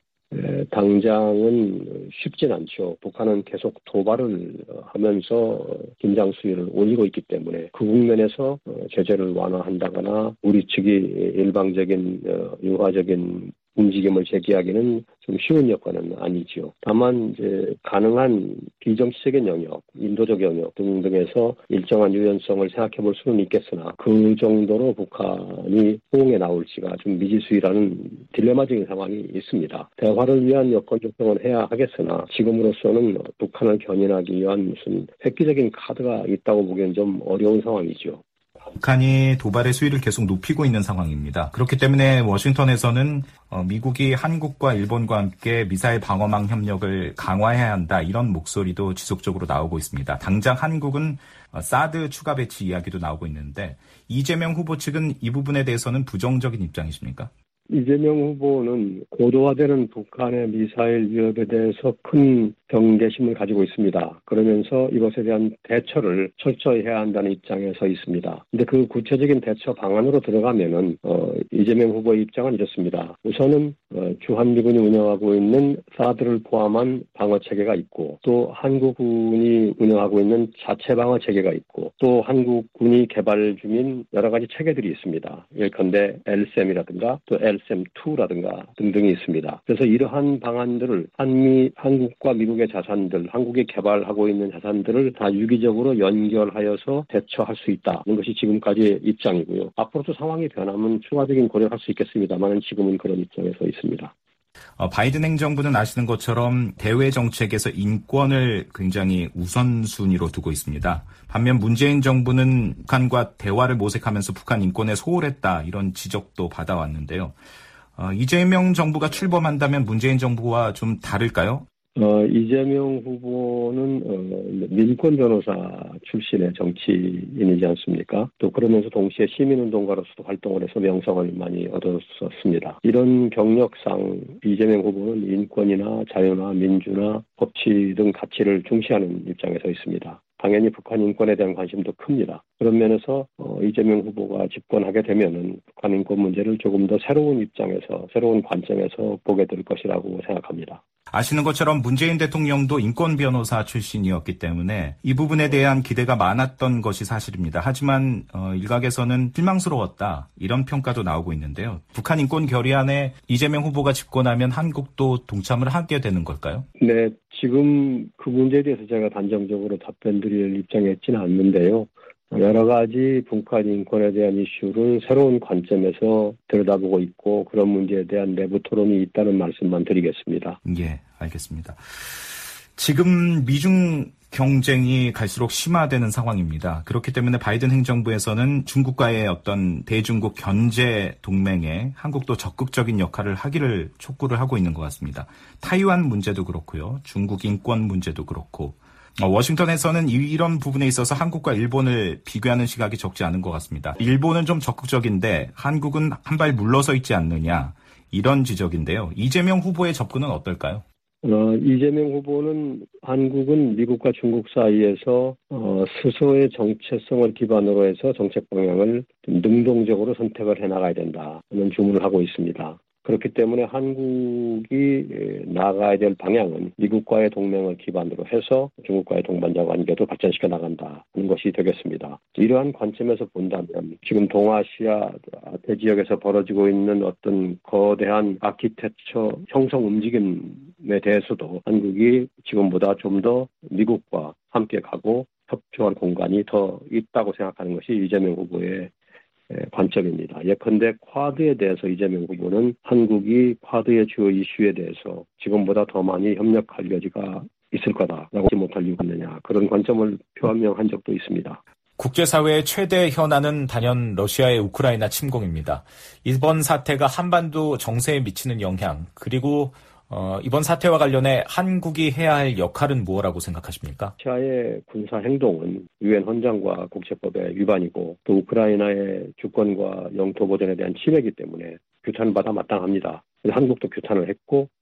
당장은 쉽진 않죠. 북한은 계속 도발을 하면서 긴장 수위를 올리고 있기 때문에 그 국면에서 제재를 완화한다거나 우리 측이 일방적인 유화적인 움직임을 제기하기는 좀 쉬운 여건은 아니지요. 다만 이제 가능한 비정치적인 영역, 인도적 영역 등등에서 일정한 유연성을 생각해 볼 수는 있겠으나 그 정도로 북한이 호응에 나올지가 좀 미지수이라는 딜레마적인 상황이 있습니다. 대화를 위한 여건 조성은 해야 하겠으나 지금으로서는 북한을 견인하기 위한 무슨 획기적인 카드가 있다고 보기엔 좀 어려운 상황이죠. 북한이 도발의 수위를 계속 높이고 있는 상황입니다. 그렇기 때문에 워싱턴에서는 미국이 한국과 일본과 함께 미사일 방어망 협력을 강화해야 한다, 이런 목소리도 지속적으로 나오고 있습니다. 당장 한국은 사드 추가 배치 이야기도 나오고 있는데 이재명 후보 측은 이 부분에 대해서는 부정적인 입장이십니까? 이재명 후보는 고도화되는 북한의 미사일 위협에 대해서 큰 경계심을 가지고 있습니다. 그러면서 이것에 대한 대처를 철저히 해야 한다는 입장에 서 있습니다. 그런데 그 구체적인 대처 방안으로 들어가면은 어, 이재명 후보의 입장은 이렇습니다. 우선은 어, 주한미군이 운영하고 있는 사드를 포함한 방어 체계가 있고, 또 한국군이 운영하고 있는 자체 방어 체계가 있고, 또 한국군이 개발 중인 여러 가지 체계들이 있습니다. 예컨대 엘샘이라든가 또 엘샘 투라든가 등등이 있습니다. 그래서 이러한 방안들을 한미, 한국과 미국의 자산들, 한국이 개발하고 있는 자산들을 다 유기적으로 연결하여서 대처할 수 있다는 것이 지금까지의 입장이고요. 앞으로도 상황이 변하면 추가적인 고려를 할 수 있겠습니다만 지금은 그런 입장에 서 있습니다. 어, 바이든 행정부는 아시는 것처럼 대외 정책에서 인권을 굉장히 우선순위로 두고 있습니다. 반면 문재인 정부는 북한과 대화를 모색하면서 북한 인권에 소홀했다, 이런 지적도 받아왔는데요. 어, 이재명 정부가 출범한다면 문재인 정부와 좀 다를까요? 어, 이재명 후보는 어, 민권 변호사 출신의 정치인이지 않습니까? 또 그러면서 동시에 시민운동가로서도 활동을 해서 명성을 많이 얻었었습니다. 이런 경력상 이재명 후보는 인권이나 자유나 민주나 법치 등 가치를 중시하는 입장에 서 있습니다. 당연히 북한 인권에 대한 관심도 큽니다. 그런 면에서 어, 이재명 후보가 집권하게 되면은 북한 인권 문제를 조금 더 새로운 입장에서, 새로운 관점에서 보게 될 것이라고 생각합니다. 아시는 것처럼 문재인 대통령도 인권 변호사 출신이었기 때문에 이 부분에 대한 기대가 많았던 것이 사실입니다. 하지만 어, 일각에서는 실망스러웠다, 이런 평가도 나오고 있는데요. 북한 인권 결의안에 이재명 후보가 집권하면 한국도 동참을 하게 되는 걸까요? 네, 지금 그 문제에 대해서 제가 단정적으로 답변드릴 입장에 있지는 않는데요. 여러 가지 북한 인권에 대한 이슈를 새로운 관점에서 들여다보고 있고, 그런 문제에 대한 내부 토론이 있다는 말씀만 드리겠습니다. 예, 알겠습니다. 지금 미중 경쟁이 갈수록 심화되는 상황입니다. 그렇기 때문에 바이든 행정부에서는 중국과의 어떤 대중국 견제 동맹에 한국도 적극적인 역할을 하기를 촉구를 하고 있는 것 같습니다. 타이완 문제도 그렇고요. 중국 인권 문제도 그렇고, 워싱턴에서는 이런 부분에 있어서 한국과 일본을 비교하는 시각이 적지 않은 것 같습니다. 일본은 좀 적극적인데 한국은 한 발 물러서 있지 않느냐, 이런 지적인데요. 이재명 후보의 접근은 어떨까요? 어, 이재명 후보는 한국은 미국과 중국 사이에서 어, 스스로의 정체성을 기반으로 해서 정책 방향을 능동적으로 선택을 해나가야 된다는 주문을 하고 있습니다. 그렇기 때문에 한국이 나아가야 될 방향은 미국과의 동맹을 기반으로 해서 중국과의 동반자 관계도 발전시켜 나간다는 것이 되겠습니다. 이러한 관점에서 본다면 지금 동아시아 대지역에서 벌어지고 있는 어떤 거대한 아키텍처 형성 움직임에 대해서도 한국이 지금보다 좀 더 미국과 함께 가고 협조할 공간이 더 있다고 생각하는 것이 이재명 후보의 관점입니다. 예컨대 쿼드에 대해서 이재명 후보는 한국이 쿼드의 주요 이슈에 대해서 지금보다 더 많이 협력할 여지가 있을 거다라고 하지 못할 이유가 있느냐, 그런 관점을 표명한 적도 있습니다. 국제사회의 최대 현안은 단연 러시아의 우크라이나 침공입니다. 이번 사태가 한반도 정세에 미치는 영향, 그리고 어, 이번 사태와 관련해 한국이 해야 할 역할은 무엇이라고 생각하십니까? 러시아의 군사 행동은 유엔 헌장과 국제법의 위반이고, 또 우크라이나의 주권과 영토 보존에 대한 침해이기 때문에 규탄받아 마땅합니다. 한국도 규탄을 했고,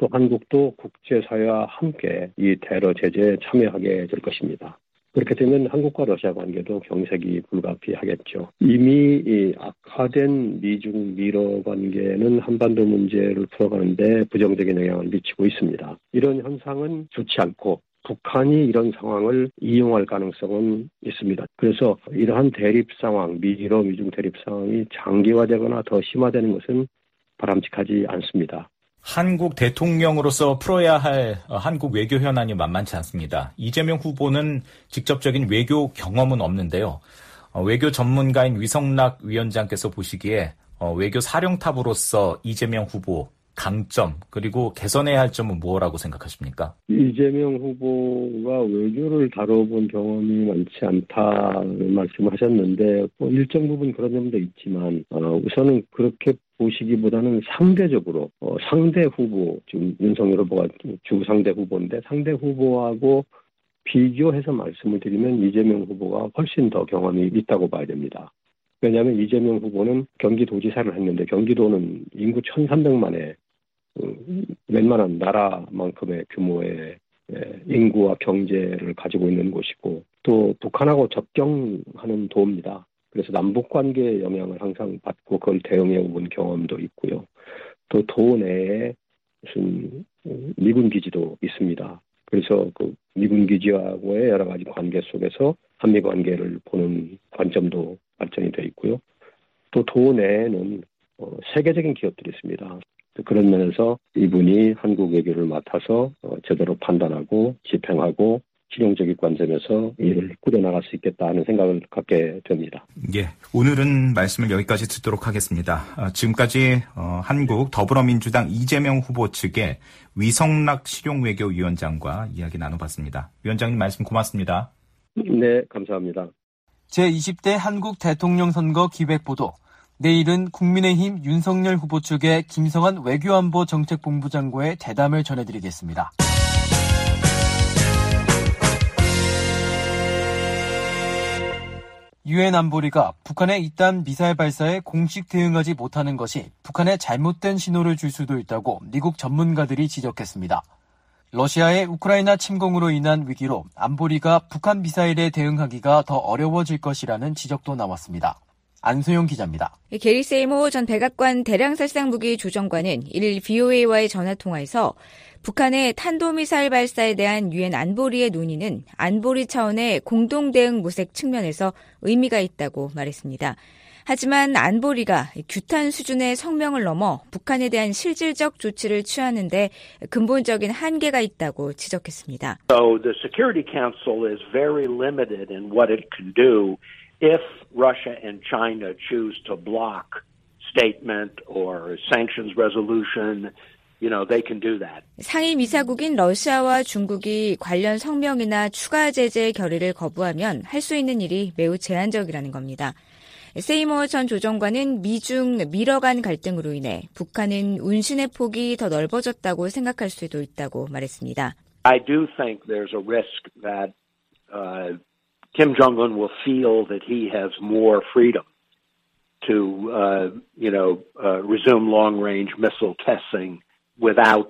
또 한국도 국제사회와 함께 이 테러 제재에 참여하게 될 것입니다. 그렇게 되면 한국과 러시아 관계도 경색이 불가피하겠죠. 이미 이 악화된 미중 미러 관계는 한반도 문제를 풀어가는데 부정적인 영향을 미치고 있습니다. 이런 현상은 좋지 않고 북한이 이런 상황을 이용할 가능성은 있습니다. 그래서 이러한 대립 상황, 미러 미중 대립 상황이 장기화되거나 더 심화되는 것은 바람직하지 않습니다. 한국 대통령으로서 풀어야 할 한국 외교 현안이 만만치 않습니다. 이재명 후보는 직접적인 외교 경험은 없는데요. 외교 전문가인 위성락 위원장께서 보시기에 외교 사령탑으로서 이재명 후보 강점 그리고 개선해야 할 점은 뭐라고 생각하십니까? 이재명 후보가 외교를 다뤄본 경험이 많지 않다는 말씀을 하셨는데 뭐 일정 부분 그런 점도 있지만 어, 우선은 그렇게 보시기보다는 상대적으로 어, 상대 후보 지금 윤석열 후보가 주 상대 후보인데 상대 후보하고 비교해서 말씀을 드리면 이재명 후보가 훨씬 더 경험이 있다고 봐야 됩니다. 왜냐하면 이재명 후보는 경기도지사를 했는데 경기도는 인구 천삼백만의 웬만한 나라만큼의 규모의 인구와 경제를 가지고 있는 곳이고 또 북한하고 접경하는 도입니다. 그래서 남북관계의 영향을 항상 받고 그걸 대응해 온 경험도 있고요. 또 도 내에 무슨 미군 기지도 있습니다. 그래서 그 미군 기지하고의 여러 가지 관계 속에서 한미 관계를 보는 관점도 발전이 되어 있고요. 또 도 내에는 어, 세계적인 기업들이 있습니다. 그런 면에서 이분이 한국 외교를 맡아서 어, 제대로 판단하고 집행하고 실용적인 관점에서 일을 꾸려나갈 수 있겠다 하는 생각을 갖게 됩니다. 예, 오늘은 말씀을 여기까지 듣도록 하겠습니다. 어, 지금까지 어, 한국 더불어민주당 이재명 후보 측의 위성락 실용외교위원장과 이야기 나눠봤습니다. 위원장님 말씀 고맙습니다. 네, 감사합니다. 제이십 대 한국 대통령 선거 기획보도. 내일은 국민의힘 윤석열 후보 측의 김성한 외교안보 정책본부장과의 대담을 전해드리겠습니다. 유엔 안보리가 북한의 이딴 미사일 발사에 공식 대응하지 못하는 것이 북한에 잘못된 신호를 줄 수도 있다고 미국 전문가들이 지적했습니다. 러시아의 우크라이나 침공으로 인한 위기로 안보리가 북한 미사일에 대응하기가 더 어려워질 것이라는 지적도 나왔습니다. 안소영 기자입니다. 게리 세이모 전 백악관 대량살상무기 조정관은 일일 브이오에이와의 전화통화에서 북한의 탄도미사일 발사에 대한 유엔 안보리의 논의는 안보리 차원의 공동대응 모색 측면에서 의미가 있다고 말했습니다. 하지만 안보리가 규탄 수준의 성명을 넘어 북한에 대한 실질적 조치를 취하는 데 근본적인 한계가 있다고 지적했습니다. So the Security Council is very limited in what it can do if Russia and China choose to block statement or sanctions resolution. You know, they can do that. 상임 이사국인 러시아와 중국이 관련 성명이나 추가 제재 결의를 거부하면 할 수 있는 일이 매우 제한적이라는 겁니다. 세이머 전 조정관은 미중 미러 간 갈등으로 인해 북한은 운신의 폭이 더 넓어졌다고 생각할 수도 있다고 말했습니다. I do think there's a risk that uh, Kim Jong-un will feel that he has more freedom to, uh, you know, uh, resume long-range missile testing without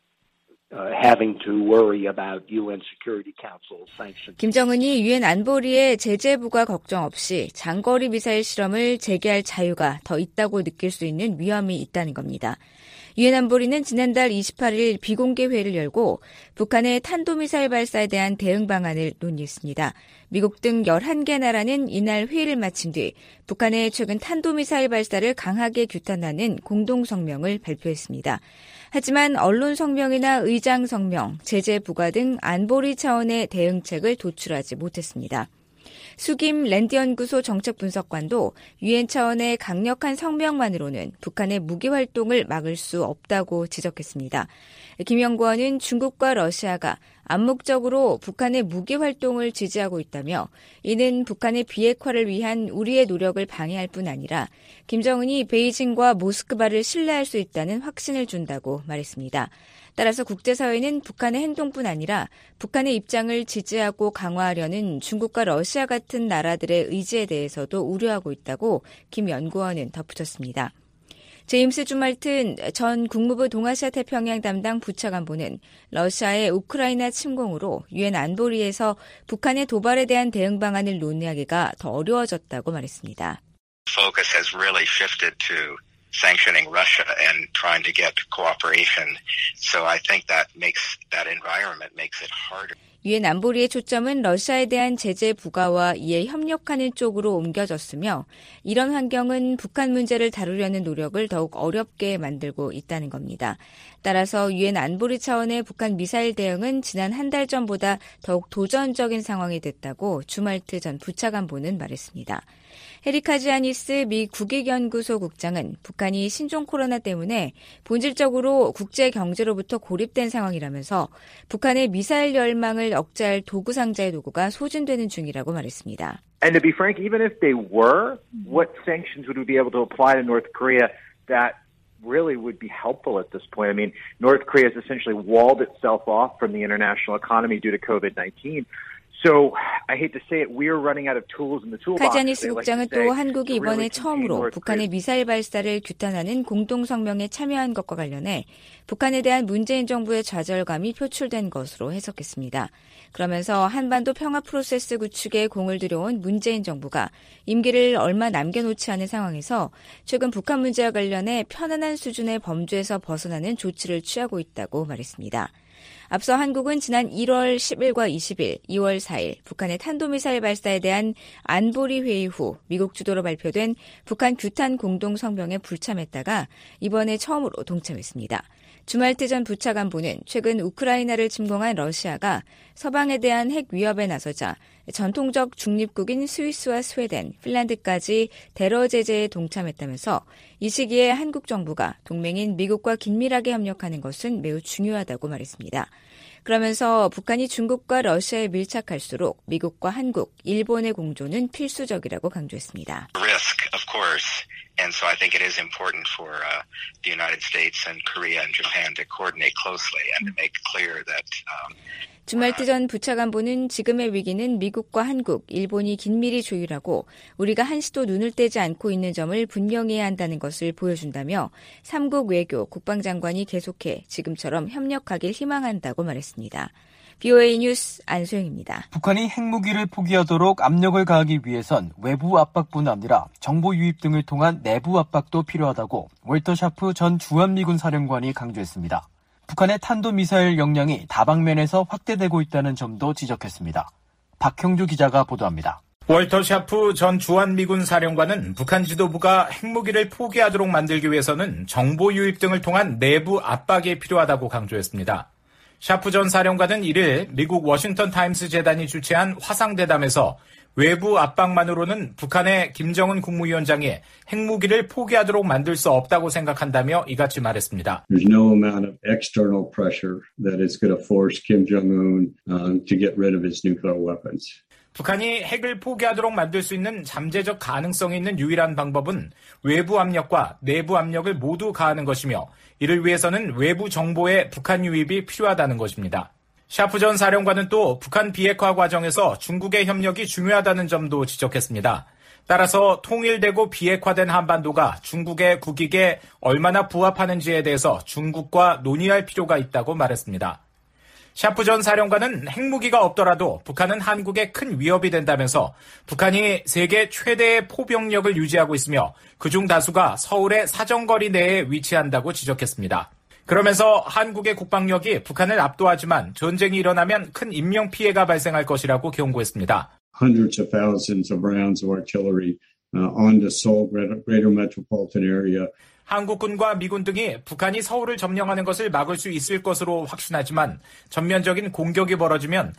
uh, having to worry about 유엔 Security Council sanctions. 김정은이 유엔 안보리의 제재 부과 걱정 없이 장거리 미사일 실험을 재개할 자유가 더 있다고 느낄 수 있는 위험이 있다는 겁니다. 유엔 안보리는 지난달 이십팔일 비공개 회의를 열고 북한의 탄도미사일 발사에 대한 대응 방안을 논의했습니다. 미국 등 열한 개 나라는 이날 회의를 마친 뒤 북한의 최근 탄도미사일 발사를 강하게 규탄하는 공동성명을 발표했습니다. 하지만 언론 성명이나 의장 성명, 제재 부과 등 안보리 차원의 대응책을 도출하지 못했습니다. 수김 랜드연구소 정책분석관도 유엔 차원의 강력한 성명만으로는 북한의 무기 활동을 막을 수 없다고 지적했습니다. 김 연구원은 중국과 러시아가 암묵적으로 북한의 무기 활동을 지지하고 있다며 이는 북한의 비핵화를 위한 우리의 노력을 방해할 뿐 아니라 김정은이 베이징과 모스크바를 신뢰할 수 있다는 확신을 준다고 말했습니다. 따라서 국제사회는 북한의 행동뿐 아니라 북한의 입장을 지지하고 강화하려는 중국과 러시아 같은 나라들의 의지에 대해서도 우려하고 있다고 김 연구원은 덧붙였습니다. 제임스 주말튼 전 국무부 동아시아 태평양 담당 부차관보는 러시아의 우크라이나 침공으로 유엔 안보리에서 북한의 도발에 대한 대응 방안을 논의하기가 더 어려워졌다고 말했습니다. Focus has really shifted to sanctioning Russia and trying to get cooperation. So I think that makes that environment makes it harder. 유엔 안보리의 초점은 러시아에 대한 제재 부과와 이에 협력하는 쪽으로 옮겨졌으며 이런 환경은 북한 문제를 다루려는 노력을 더욱 어렵게 만들고 있다는 겁니다. 따라서 유엔 안보리 차원의 북한 미사일 대응은 지난 한 달 전보다 더욱 도전적인 상황이 됐다고 주말트 전 부차관보는 말했습니다. 헤리카 지아니스 미 국익연구소 국장은 북한이 신종 코로나 때문에 본질적으로 국제 경제로부터 고립된 상황이라면서 북한의 미사일 열망을 억제할 도구 상자의 도구가 소진되는 중이라고 말했습니다. And to be frank, even if they were, what sanctions would we be able to apply to North Korea that really would be helpful at this point? I mean, North Korea has essentially walled itself off from the international economy due to covid nineteen. So I hate to say it, we're running out of tools in the toolbox. 카자니스 국장은 또 한국이 이번에 처음으로 북한의 미사일 발사를 규탄하는 공동성명에 참여한 것과 관련해 북한에 대한 문재인 정부의 좌절감이 표출된 것으로 해석했습니다. 그러면서 한반도 평화 프로세스 구축에 공을 들여온 문재인 정부가 임기를 얼마 남겨놓지 않은 상황에서 최근 북한 문제와 관련해 편안한 수준의 범죄에서 벗어나는 조치를 취하고 있다고 말했습니다. 앞서 한국은 지난 일월 십일과 이십일, 이월 사일 북한의 탄도미사일 발사에 대한 안보리 회의 후 미국 주도로 발표된 북한 규탄 공동성명에 불참했다가 이번에 처음으로 동참했습니다. 주말트 전 부차관보는 최근 우크라이나를 침공한 러시아가 서방에 대한 핵 위협에 나서자 전통적 중립국인 스위스와 스웨덴, 핀란드까지 테러 제재에 동참했다면서 이 시기에 한국 정부가 동맹인 미국과 긴밀하게 협력하는 것은 매우 중요하다고 말했습니다. 그러면서 북한이 중국과 러시아에 밀착할수록 미국과 한국, 일본의 공조는 필수적이라고 강조했습니다. Risk, of course. And so I think it is important for uh, the United States and Korea and Japan to coordinate closely and to make clear that um, 주말트 전 부차관보는 지금의 위기는 미국과 한국, 일본이 긴밀히 조율하고 우리가 한시도 눈을 떼지 않고 있는 점을 분명히 해야 한다는 것을 보여준다며 삼국 외교, 국방장관이 계속해 지금처럼 협력하길 희망한다고 말했습니다. 비오에이 뉴스 안소영입니다. 북한이 핵무기를 포기하도록 압력을 가하기 위해선 외부 압박뿐 아니라 정보 유입 등을 통한 내부 압박도 필요하다고 월터 샤프 전 주한미군 사령관이 강조했습니다. 북한의 탄도미사일 역량이 다방면에서 확대되고 있다는 점도 지적했습니다. 박형주 기자가 보도합니다. 월터 샤프 전 주한미군 사령관은 북한 지도부가 핵무기를 포기하도록 만들기 위해서는 정보 유입 등을 통한 내부 압박이 필요하다고 강조했습니다. 샤프 전 사령관은 이를 미국 워싱턴 타임스 재단이 주최한 화상대담에서 외부 압박만으로는 북한의 김정은 국무위원장이 핵무기를 포기하도록 만들 수 없다고 생각한다며 이같이 말했습니다. There's no amount of external pressure that is going to force Kim Jong-un um, to get rid of his nuclear weapons. 북한이 핵을 포기하도록 만들 수 있는 잠재적 가능성이 있는 유일한 방법은 외부 압력과 내부 압력을 모두 가하는 것이며 이를 위해서는 외부 정보의 북한 유입이 필요하다는 것입니다. 샤프 전 사령관은 또 북한 비핵화 과정에서 중국의 협력이 중요하다는 점도 지적했습니다. 따라서 통일되고 비핵화된 한반도가 중국의 국익에 얼마나 부합하는지에 대해서 중국과 논의할 필요가 있다고 말했습니다. 샤프 전 사령관은 핵무기가 없더라도 북한은 한국에 큰 위협이 된다면서 북한이 세계 최대의 포병력을 유지하고 있으며 그중 다수가 서울의 사정거리 내에 위치한다고 지적했습니다. 그러면서 한국의 국방력이 북한을 압도하지만 전쟁이 일어나면 큰 인명피해가 발생할 것이라고 경고했습니다. Hundreds of thousands of rounds of artillery uh, on the Seoul greater metropolitan area. 한국군과 미군 등이 북한이 서울을 점령하는 것을 막을 수 있을 것으로 확신하지만 전면적인 공격이 벌어지면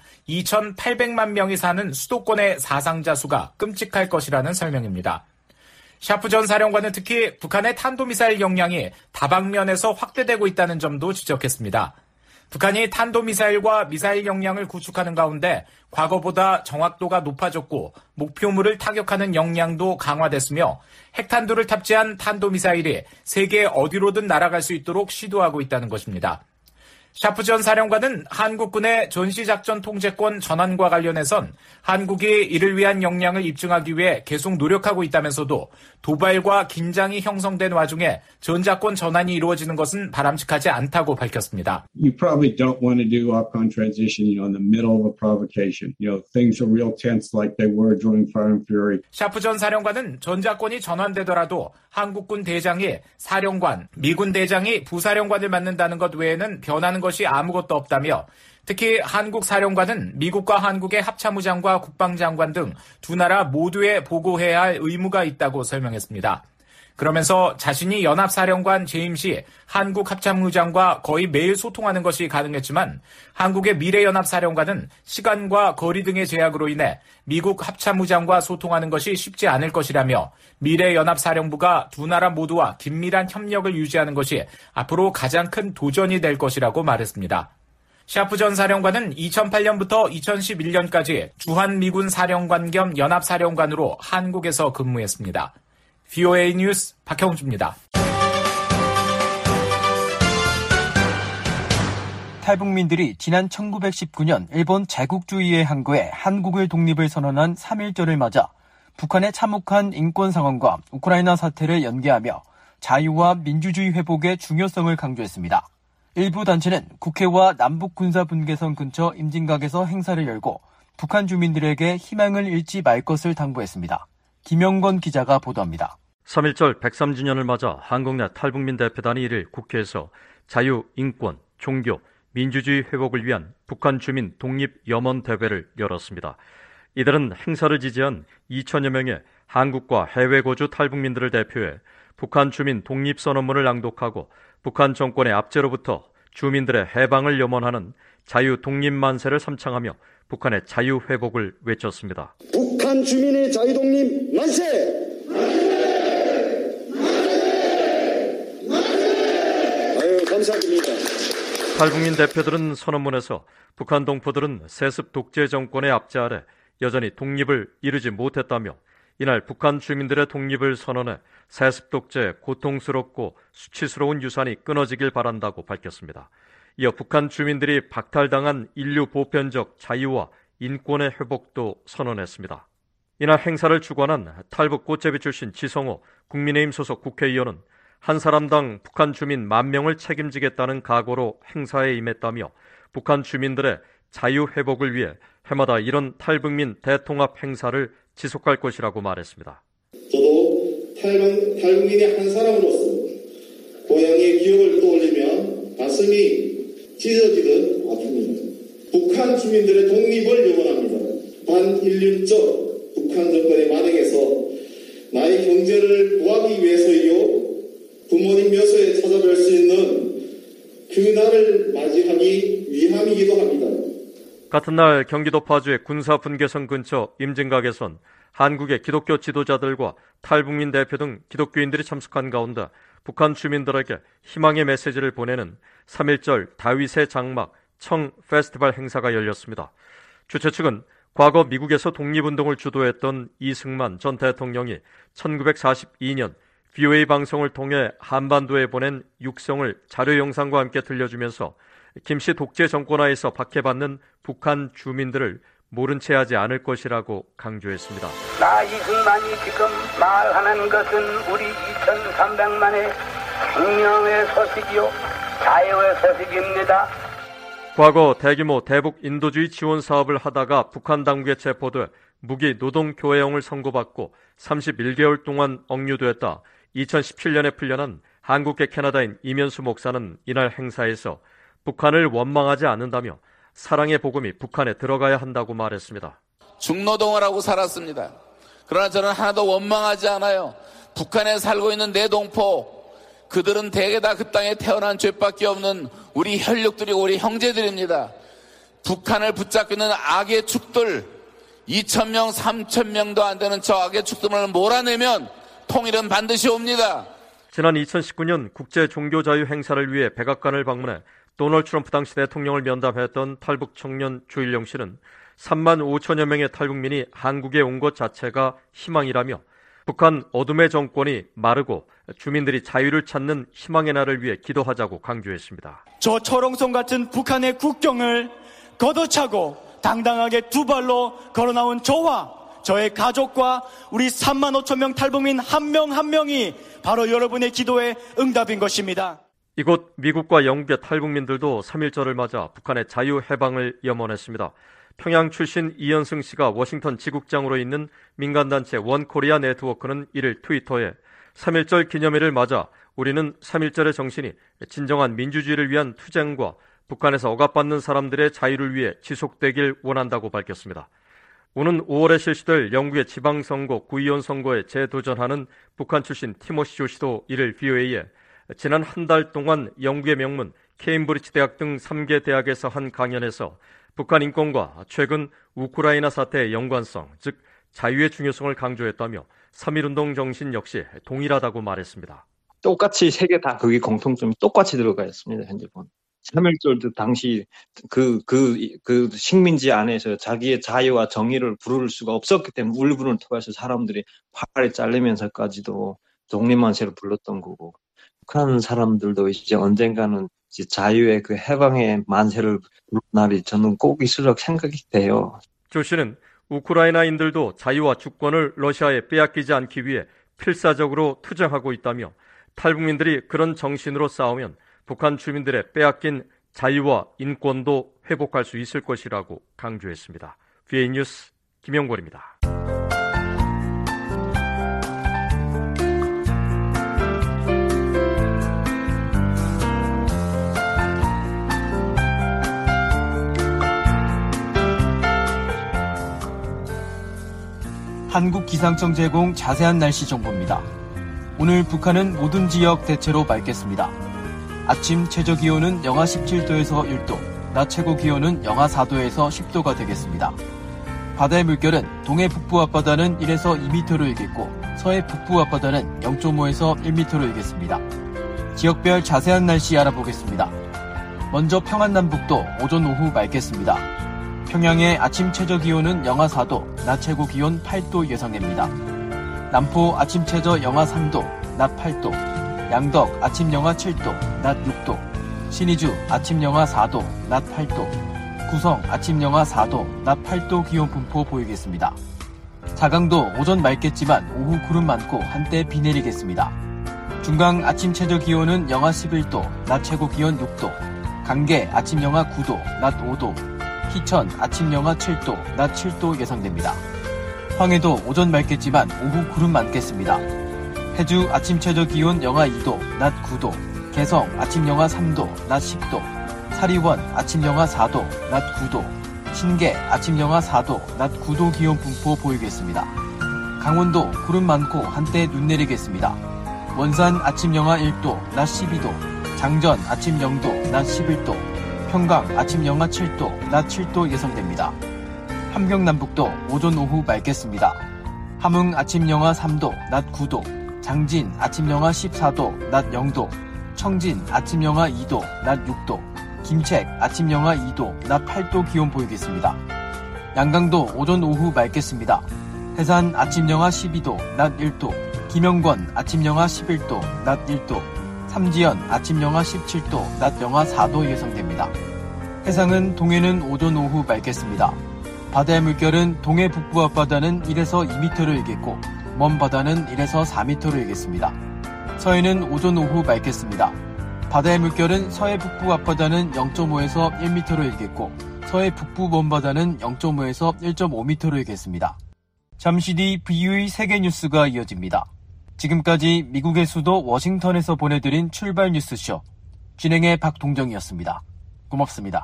이천팔백만 명이 사는 수도권의 사상자 수가 끔찍할 것이라는 설명입니다. 샤프 전 사령관은 특히 북한의 탄도미사일 역량이 다방면에서 확대되고 있다는 점도 지적했습니다. 북한이 탄도미사일과 미사일 역량을 구축하는 가운데 과거보다 정확도가 높아졌고 목표물을 타격하는 역량도 강화됐으며 핵탄두를 탑재한 탄도미사일이 세계 어디로든 날아갈 수 있도록 시도하고 있다는 것입니다. 샤프 전 사령관은 한국군의 전시작전 통제권 전환과 관련해선 한국이 이를 위한 역량을 입증하기 위해 계속 노력하고 있다면서도 도발과 긴장이 형성된 와중에 전자권 전환이 이루어지는 것은 바람직하지 않다고 밝혔습니다. You probably don't want to do OPCON transition, you know, in the middle of a provocation. You know, things are real tense like they were during Fire and Fury. 샤프 전 사령관은 전자권이 전환되더라도 한국군 대장이 사령관, 미군 대장이 부사령관을 맡는다는 것 외에는 변하는 것이 아무것도 없다며 특히 한국 사령관은 미국과 한국의 합참의장과 국방장관 등 두 나라 모두에 보고해야 할 의무가 있다고 설명했습니다. 그러면서 자신이 연합사령관 재임 시 한국 합참의장과 거의 매일 소통하는 것이 가능했지만 한국의 미래연합사령관은 시간과 거리 등의 제약으로 인해 미국 합참의장과 소통하는 것이 쉽지 않을 것이라며 미래연합사령부가 두 나라 모두와 긴밀한 협력을 유지하는 것이 앞으로 가장 큰 도전이 될 것이라고 말했습니다. 샤프 전 사령관은 이천팔 년부터 이천십일 년까지 주한미군 사령관 겸 연합사령관으로 한국에서 근무했습니다. 브이오에이 뉴스 박형주입니다. 탈북민들이 지난 천구백십구 년 일본 제국주의에 항거해 한국을 독립을 선언한 삼일절을 맞아 북한의 참혹한 인권 상황과 우크라이나 사태를 연계하며 자유와 민주주의 회복의 중요성을 강조했습니다. 일부 단체는 국회와 남북군사분계선 근처 임진각에서 행사를 열고 북한 주민들에게 희망을 잃지 말 것을 당부했습니다. 김영건 기자가 보도합니다. 삼일절 백삼 주년을 맞아 한국 내 탈북민 대표단이 이일 국회에서 자유, 인권, 종교, 민주주의 회복을 위한 북한 주민 독립 염원 대회를 열었습니다. 이들은 행사를 지지한 이천여 명의 한국과 해외 거주 탈북민들을 대표해 북한 주민 독립 선언문을 낭독하고 북한 정권의 압제로부터 주민들의 해방을 염원하는 자유 독립 만세를 삼창하며 북한의 자유 회복을 외쳤습니다. 북한 주민의 자유 독립 만세! 만세! 만세! 아유, 감사드립니다. 탈북민 대표들은 선언문에서 북한 동포들은 세습 독재 정권의 압제 아래 여전히 독립을 이루지 못했다며 이날 북한 주민들의 독립을 선언해 세습 독재의 고통스럽고 수치스러운 유산이 끊어지길 바란다고 밝혔습니다. 이어 북한 주민들이 박탈당한 인류 보편적 자유와 인권의 회복도 선언했습니다. 이날 행사를 주관한 탈북 꽃제비 출신 지성호 국민의힘 소속 국회의원은 한 사람당 북한 주민 만 명을 책임지겠다는 각오로 행사에 임했다며 북한 주민들의 자유 회복을 위해 해마다 이런 탈북민 대통합 행사를 지속할 것이라고 말했습니다. 저도 탈북, 탈북민의 한 사람으로서 고향의 기억을 떠올리면 가슴이 찢어지듯 아픕니다. 북한 주민들의 독립을 염원합니다. 반인륜적 북한 정권의 만행에서 나의 경제를 구하기 위해서이요 부모님 묘소에 찾아뵐 수 있는 그 날을 맞이하기 위함이기도 합니다. 같은 날 경기도 파주의 군사분계선 근처 임진각에선 한국의 기독교 지도자들과 탈북민 대표 등 기독교인들이 참석한 가운데 북한 주민들에게 희망의 메시지를 보내는 삼일절 다윗의 장막 청 페스티벌 행사가 열렸습니다. 주최 측은 과거 미국에서 독립운동을 주도했던 이승만 전 대통령이 천구백사십이 년 브이오에이 방송을 통해 한반도에 보낸 육성을 자료 영상과 함께 들려주면서 김씨 독재 정권하에서 박해받는 북한 주민들을 모른 채 하지 않을 것이라고 강조했습니다. 나 이승만이 지금 말하는 것은 우리 이천삼백만의 생명의 소식이요 자유의 소식입니다. 과거 대규모 대북 인도주의 지원 사업을 하다가 북한 당국에 체포돼 무기 노동 교회형을 선고받고 삼십일 개월 동안 억류됐다 이천십칠 년에 풀려난 한국계 캐나다인 이면수 목사는 이날 행사에서 북한을 원망하지 않는다며 사랑의 복음이 북한에 들어가야 한다고 말했습니다. 중노동을 하고 살았습니다. 그러나 저는 하나도 원망하지 않아요. 북한에 살고 있는 내 동포, 그들은 대개 다 그 땅에 태어난 죄밖에 없는 우리 혈육들이 우리 형제들입니다. 북한을 붙잡고 있는 악의 축들, 이천 명, 삼천 명도 안 되는 저 악의 축들을 몰아내면 통일은 반드시 옵니다. 지난 이천십구 년 국제 종교자유 행사를 위해 백악관을 방문해 도널드 트럼프 당시 대통령을 면담했던 탈북 청년 주일영 씨는 삼만 오천여 명의 탈북민이 한국에 온 것 자체가 희망이라며 북한 어둠의 정권이 마르고 주민들이 자유를 찾는 희망의 날을 위해 기도하자고 강조했습니다. 저 초롱성 같은 북한의 국경을 걷어차고 당당하게 두 발로 걸어나온 저와 저의 가족과 우리 삼만 오천 명 탈북민 한 명 한 명이 바로 여러분의 기도의 응답인 것입니다. 이곳 미국과 영국의 탈북민들도 삼일절을 맞아 북한의 자유해방을 염원했습니다. 평양 출신 이현승 씨가 워싱턴 지국장으로 있는 민간단체 원코리아 네트워크는 이일 트위터에 삼일절 기념일을 맞아 우리는 삼일절의 정신이 진정한 민주주의를 위한 투쟁과 북한에서 억압받는 사람들의 자유를 위해 지속되길 원한다고 밝혔습니다. 오는 오월에 실시될 영국의 지방선거 구의원 선거에 재도전하는 북한 출신 티모시 조시도 이를 브이오에이에 지난 한 달 동안 영국의 명문 케임브리지 대학 등 삼 개 대학에서 한 강연에서 북한 인권과 최근 우크라이나 사태의 연관성, 즉 자유의 중요성을 강조했다며 삼일운동 정신 역시 동일하다고 말했습니다. 똑같이 세 개 다 그게 공통점이 똑같이 들어가 있습니다. 현재 보면. 삼일절도 당시 그, 그, 그 식민지 안에서 자기의 자유와 정의를 부를 수가 없었기 때문에 울분을 토해서 사람들이 팔이 잘리면서까지도 독립만세를 불렀던 거고, 북한 사람들도 이제 언젠가는 이제 자유의 그 해방의 만세를 부를 날이 저는 꼭 있으리라고 생각이 돼요. 조 씨는 우크라이나인들도 자유와 주권을 러시아에 빼앗기지 않기 위해 필사적으로 투쟁하고 있다며 탈북민들이 그런 정신으로 싸우면 북한 주민들의 빼앗긴 자유와 인권도 회복할 수 있을 것이라고 강조했습니다. 브이오에이 뉴스 김영권입니다. 한국기상청 제공 자세한 날씨 정보입니다. 오늘 북한은 모든 지역 대체로 맑겠습니다. 아침 최저기온은 영하 십칠도에서 일도, 낮 최고기온은 영하 사도에서 십도가 되겠습니다. 바다의 물결은 동해 북부 앞바다는 일에서 이 미터로 일겠고 서해 북부 앞바다는 영점오에서 일 미터로 일겠습니다. 지역별 자세한 날씨 알아보겠습니다. 먼저 평안남북도 오전 오후 맑겠습니다. 평양의 아침 최저기온은 영하 사도, 낮 최고기온 팔도 예상됩니다. 남포 아침 최저 영하 삼도, 낮 팔도, 양덕 아침 영하 칠도, 낮 육도, 신의주 아침 영하 사도, 낮 팔도, 구성 아침 영하 사도, 낮 팔도 기온 분포 보이겠습니다. 자강도 오전 맑겠지만 오후 구름 많고 한때 비 내리겠습니다. 중강 아침 최저 기온은 영하 십일도, 낮 최고 기온 육도, 강계 아침 영하 구도, 낮 오도, 희천 아침 영하 칠도, 낮 칠도 예상됩니다. 황해도 오전 맑겠지만 오후 구름 많겠습니다. 해주 아침 최저 기온 영하 이도, 낮 구도, 개성 아침 영하 삼도, 낮 십도, 사리원 아침 영하 사도, 낮 구도, 신계 아침 영하 사도, 낮 구도 기온 분포 보이겠습니다. 강원도 구름 많고 한때 눈 내리겠습니다. 원산 아침 영하 일도, 낮 십이도, 장전 아침 영도, 낮 십일도, 평강 아침 영하 칠도, 낮 칠도 예상됩니다. 함경남북도 오전 오후 맑겠습니다. 함흥 아침 영하 삼도, 낮 구도, 장진 아침 영하 십사도, 낮 영도, 청진 아침 영하 이도, 낮 육도, 김책 아침 영하 이도, 낮 팔도 기온 보이겠습니다. 양강도 오전 오후 맑겠습니다. 해산 아침 영하 십이도, 낮 일도, 김영권 아침 영하 십일도, 낮 일도, 삼지연 아침 영하 십칠도, 낮 영하 사도 예상됩니다. 해상은 동해는 오전 오후 맑겠습니다. 바다의 물결은 동해 북부 앞바다는 일에서 이 미터로 일겠고 먼 바다는 일에서 사 미터로 일겠습니다. 서해는 오전 오후 맑겠습니다. 바다의 물결은 서해 북부 앞바다는 영점오에서 일 미터로 일겠고 서해 북부 먼 바다는 영점오에서 일 점 오 미터로 일겠습니다. 잠시 뒤 브이오에이 세계뉴스가 이어집니다. 지금까지 미국의 수도 워싱턴에서 보내드린 출발 뉴스쇼 진행의 박동정이었습니다. 고맙습니다.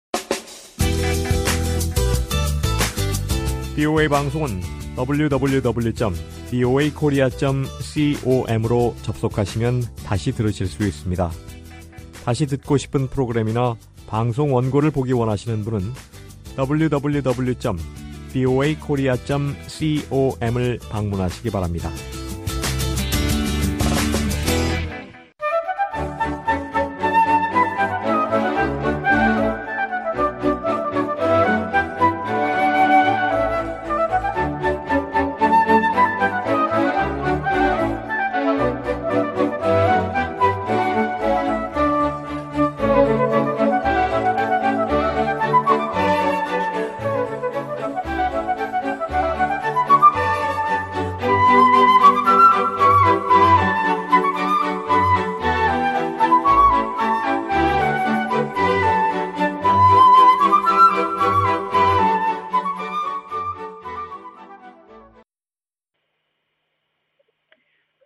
브이오에이 방송은 더블유 더블유 더블유 점 브이오에이 코리아 점 com으로 접속하시면 다시 들으실 수 있습니다. 다시 듣고 싶은 프로그램이나 방송 원고를 보기 원하시는 분은 더블유 더블유 더블유 점 브이오에이 코리아 점 com을 방문하시기 바랍니다.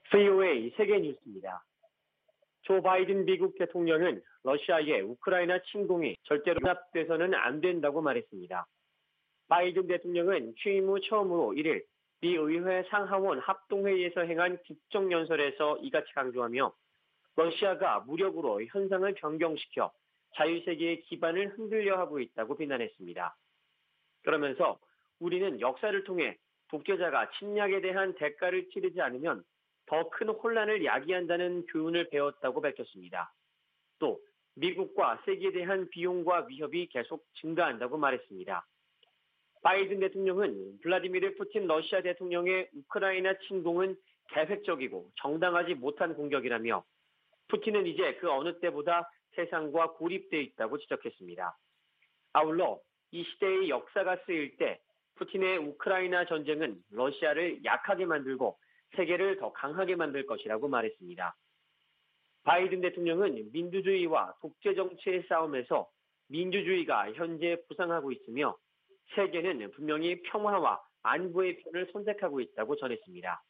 브이오에이 세계 뉴스입니다. 조 바이든 미국 대통령은 러시아의 우크라이나 침공이 절대로 용납돼서는 안 된다고 말했습니다. 바이든 대통령은 취임 후 처음으로 일 일 미 의회 상하원 합동회의에서 행한 국정연설에서 이같이 강조하며 러시아가 무력으로 현상을 변경시켜 자유세계의 기반을 흔들려 하고 있다고 비난했습니다. 그러면서 우리는 역사를 통해 독재자가 침략에 대한 대가를 치르지 않으면 더 큰 혼란을 야기한다는 교훈을 배웠다고 밝혔습니다. 또 미국과 세계에 대한 비용과 위협이 계속 증가한다고 말했습니다. 바이든 대통령은 블라디미르 푸틴 러시아 대통령의 우크라이나 침공은 계획적이고 정당하지 못한 공격이라며 푸틴은 이제 그 어느 때보다 세상과 고립되어 있다고 지적했습니다. 아울러 이 시대의 역사가 쓰일 때 푸틴의 우크라이나 전쟁은 러시아를 약하게 만들고 세계를 더 강하게 만들 것이라고 말했습니다. 바이든 대통령은 민주주의와 독재 정치의 싸움에서 민주주의가 현재 부상하고 있으며 세계는 분명히 평화와 안보의 편을 선택하고 있다고 전했습니다.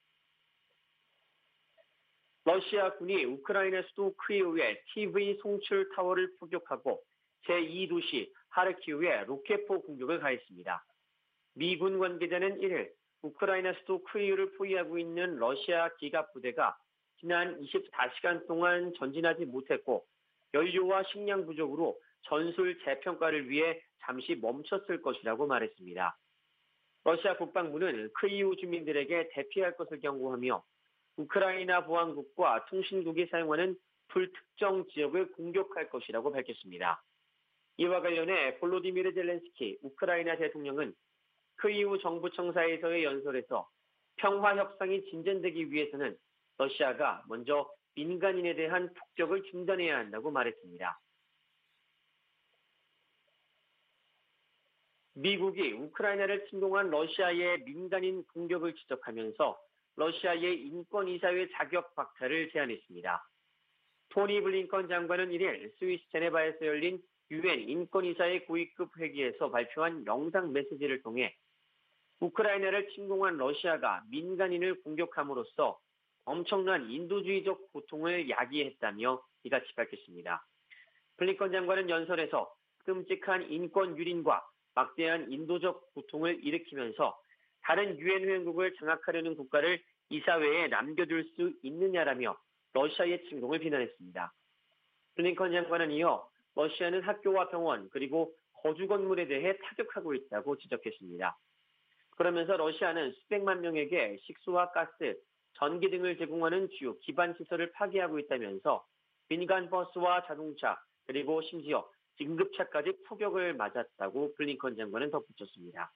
러시아군이 우크라이나 수도 크리우의 티브이 송출 타워를 포격하고 제이 도시 하르키우에 로켓포 공격을 가했습니다. 미군 관계자는 일 일 우크라이나 수도 크리우를 포위하고 있는 러시아 기갑 부대가 지난 이십사 시간 동안 전진하지 못했고 연료와 식량 부족으로 전술 재평가를 위해 잠시 멈췄을 것이라고 말했습니다. 러시아 국방부는 크리우 주민들에게 대피할 것을 경고하며 우크라이나 보안국과 통신국이 사용하는 불특정 지역을 공격할 것이라고 밝혔습니다. 이와 관련해 볼로디미르 젤렌스키 우크라이나 대통령은 크리우 정부 청사에서의 연설에서 평화 협상이 진전되기 위해서는 러시아가 먼저 민간인에 대한 폭격을 중단해야 한다고 말했습니다. 미국이 우크라이나를 침공한 러시아의 민간인 공격을 지적하면서 러시아의 인권이사회 자격 박탈을 제안했습니다. 토니 블링컨 장관은 일 일 스위스 제네바에서 열린 유엔 인권이사회 고위급 회의에서 발표한 영상 메시지를 통해 우크라이나를 침공한 러시아가 민간인을 공격함으로써 엄청난 인도주의적 고통을 야기했다며 이같이 밝혔습니다. 블링컨 장관은 연설에서 끔찍한 인권 유린과 막대한 인도적 고통을 일으키면서 다른 유엔 회원국을 장악하려는 국가를 이사회에 남겨둘 수 있느냐라며 러시아의 침공을 비난했습니다. 블링컨 장관은 이어 러시아는 학교와 병원 그리고 거주 건물에 대해 타격하고 있다고 지적했습니다. 그러면서 러시아는 수백만 명에게 식수와 가스, 전기 등을 제공하는 주요 기반 시설을 파괴하고 있다면서 민간 버스와 자동차 그리고 심지어 긴급차까지 포격을 맞았다고 블링컨 장관은 덧붙였습니다.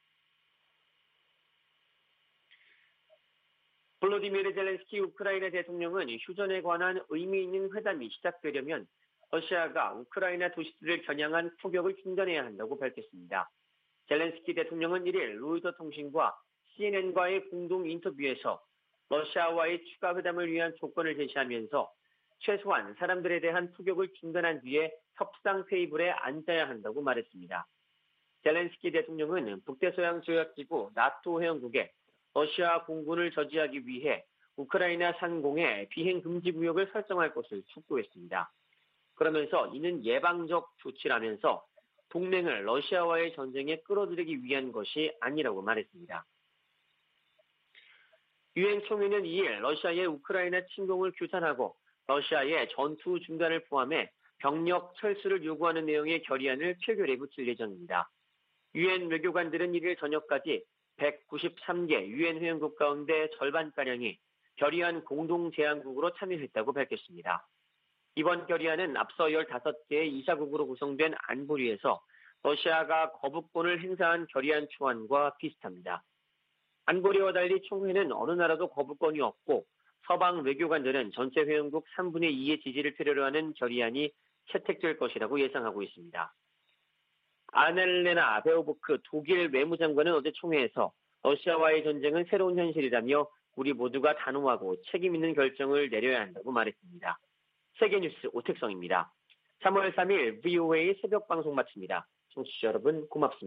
볼로디미르 젤렌스키 우크라이나 대통령은 휴전에 관한 의미 있는 회담이 시작되려면 러시아가 우크라이나 도시들을 겨냥한 포격을 중단해야 한다고 밝혔습니다. 젤렌스키 대통령은 일 일 로이터 통신과 씨엔엔과의 공동 인터뷰에서 러시아와의 추가 회담을 위한 조건을 제시하면서 최소한 사람들에 대한 포격을 중단한 뒤에 협상 테이블에 앉아야 한다고 말했습니다. 젤렌스키 대통령은 북대서양 조약기구 나토 회원국에 러시아 공군을 저지하기 위해 우크라이나 상공에 비행 금지 구역을 설정할 것을 촉구했습니다. 그러면서 이는 예방적 조치라면서 동맹을 러시아와의 전쟁에 끌어들이기 위한 것이 아니라고 말했습니다. 유엔 총회는 이 일 러시아의 우크라이나 침공을 규탄하고 러시아의 전투 중단을 포함해 병력 철수를 요구하는 내용의 결의안을 표결에 붙일 예정입니다. 유엔 외교관들은 일 일 저녁까지 백구십삼 개 유엔 회원국 가운데 절반가량이 결의안 공동 제안국으로 참여했다고 밝혔습니다. 이번 결의안은 앞서 열다섯 개의 이사국으로 구성된 안보리에서 러시아가 거부권을 행사한 결의안 초안과 비슷합니다. 안보리와 달리 총회는 어느 나라도 거부권이 없고 서방 외교관들은 전체 회원국 삼분의 이의 지지를 필요로 하는 결의안이 채택될 것이라고 예상하고 있습니다. 아넬레나 베오보크 독일 외무장관은 어제 총회에서 러시아와의 전쟁은 새로운 현실이라며 우리 모두가 단호하고 책임 있는 결정을 내려야 한다고 말했습니다. 세계뉴스 오택성입니다. 삼월 삼일 브이오에이 새벽 방송 마칩니다. 청취자 여러분 고맙습니다.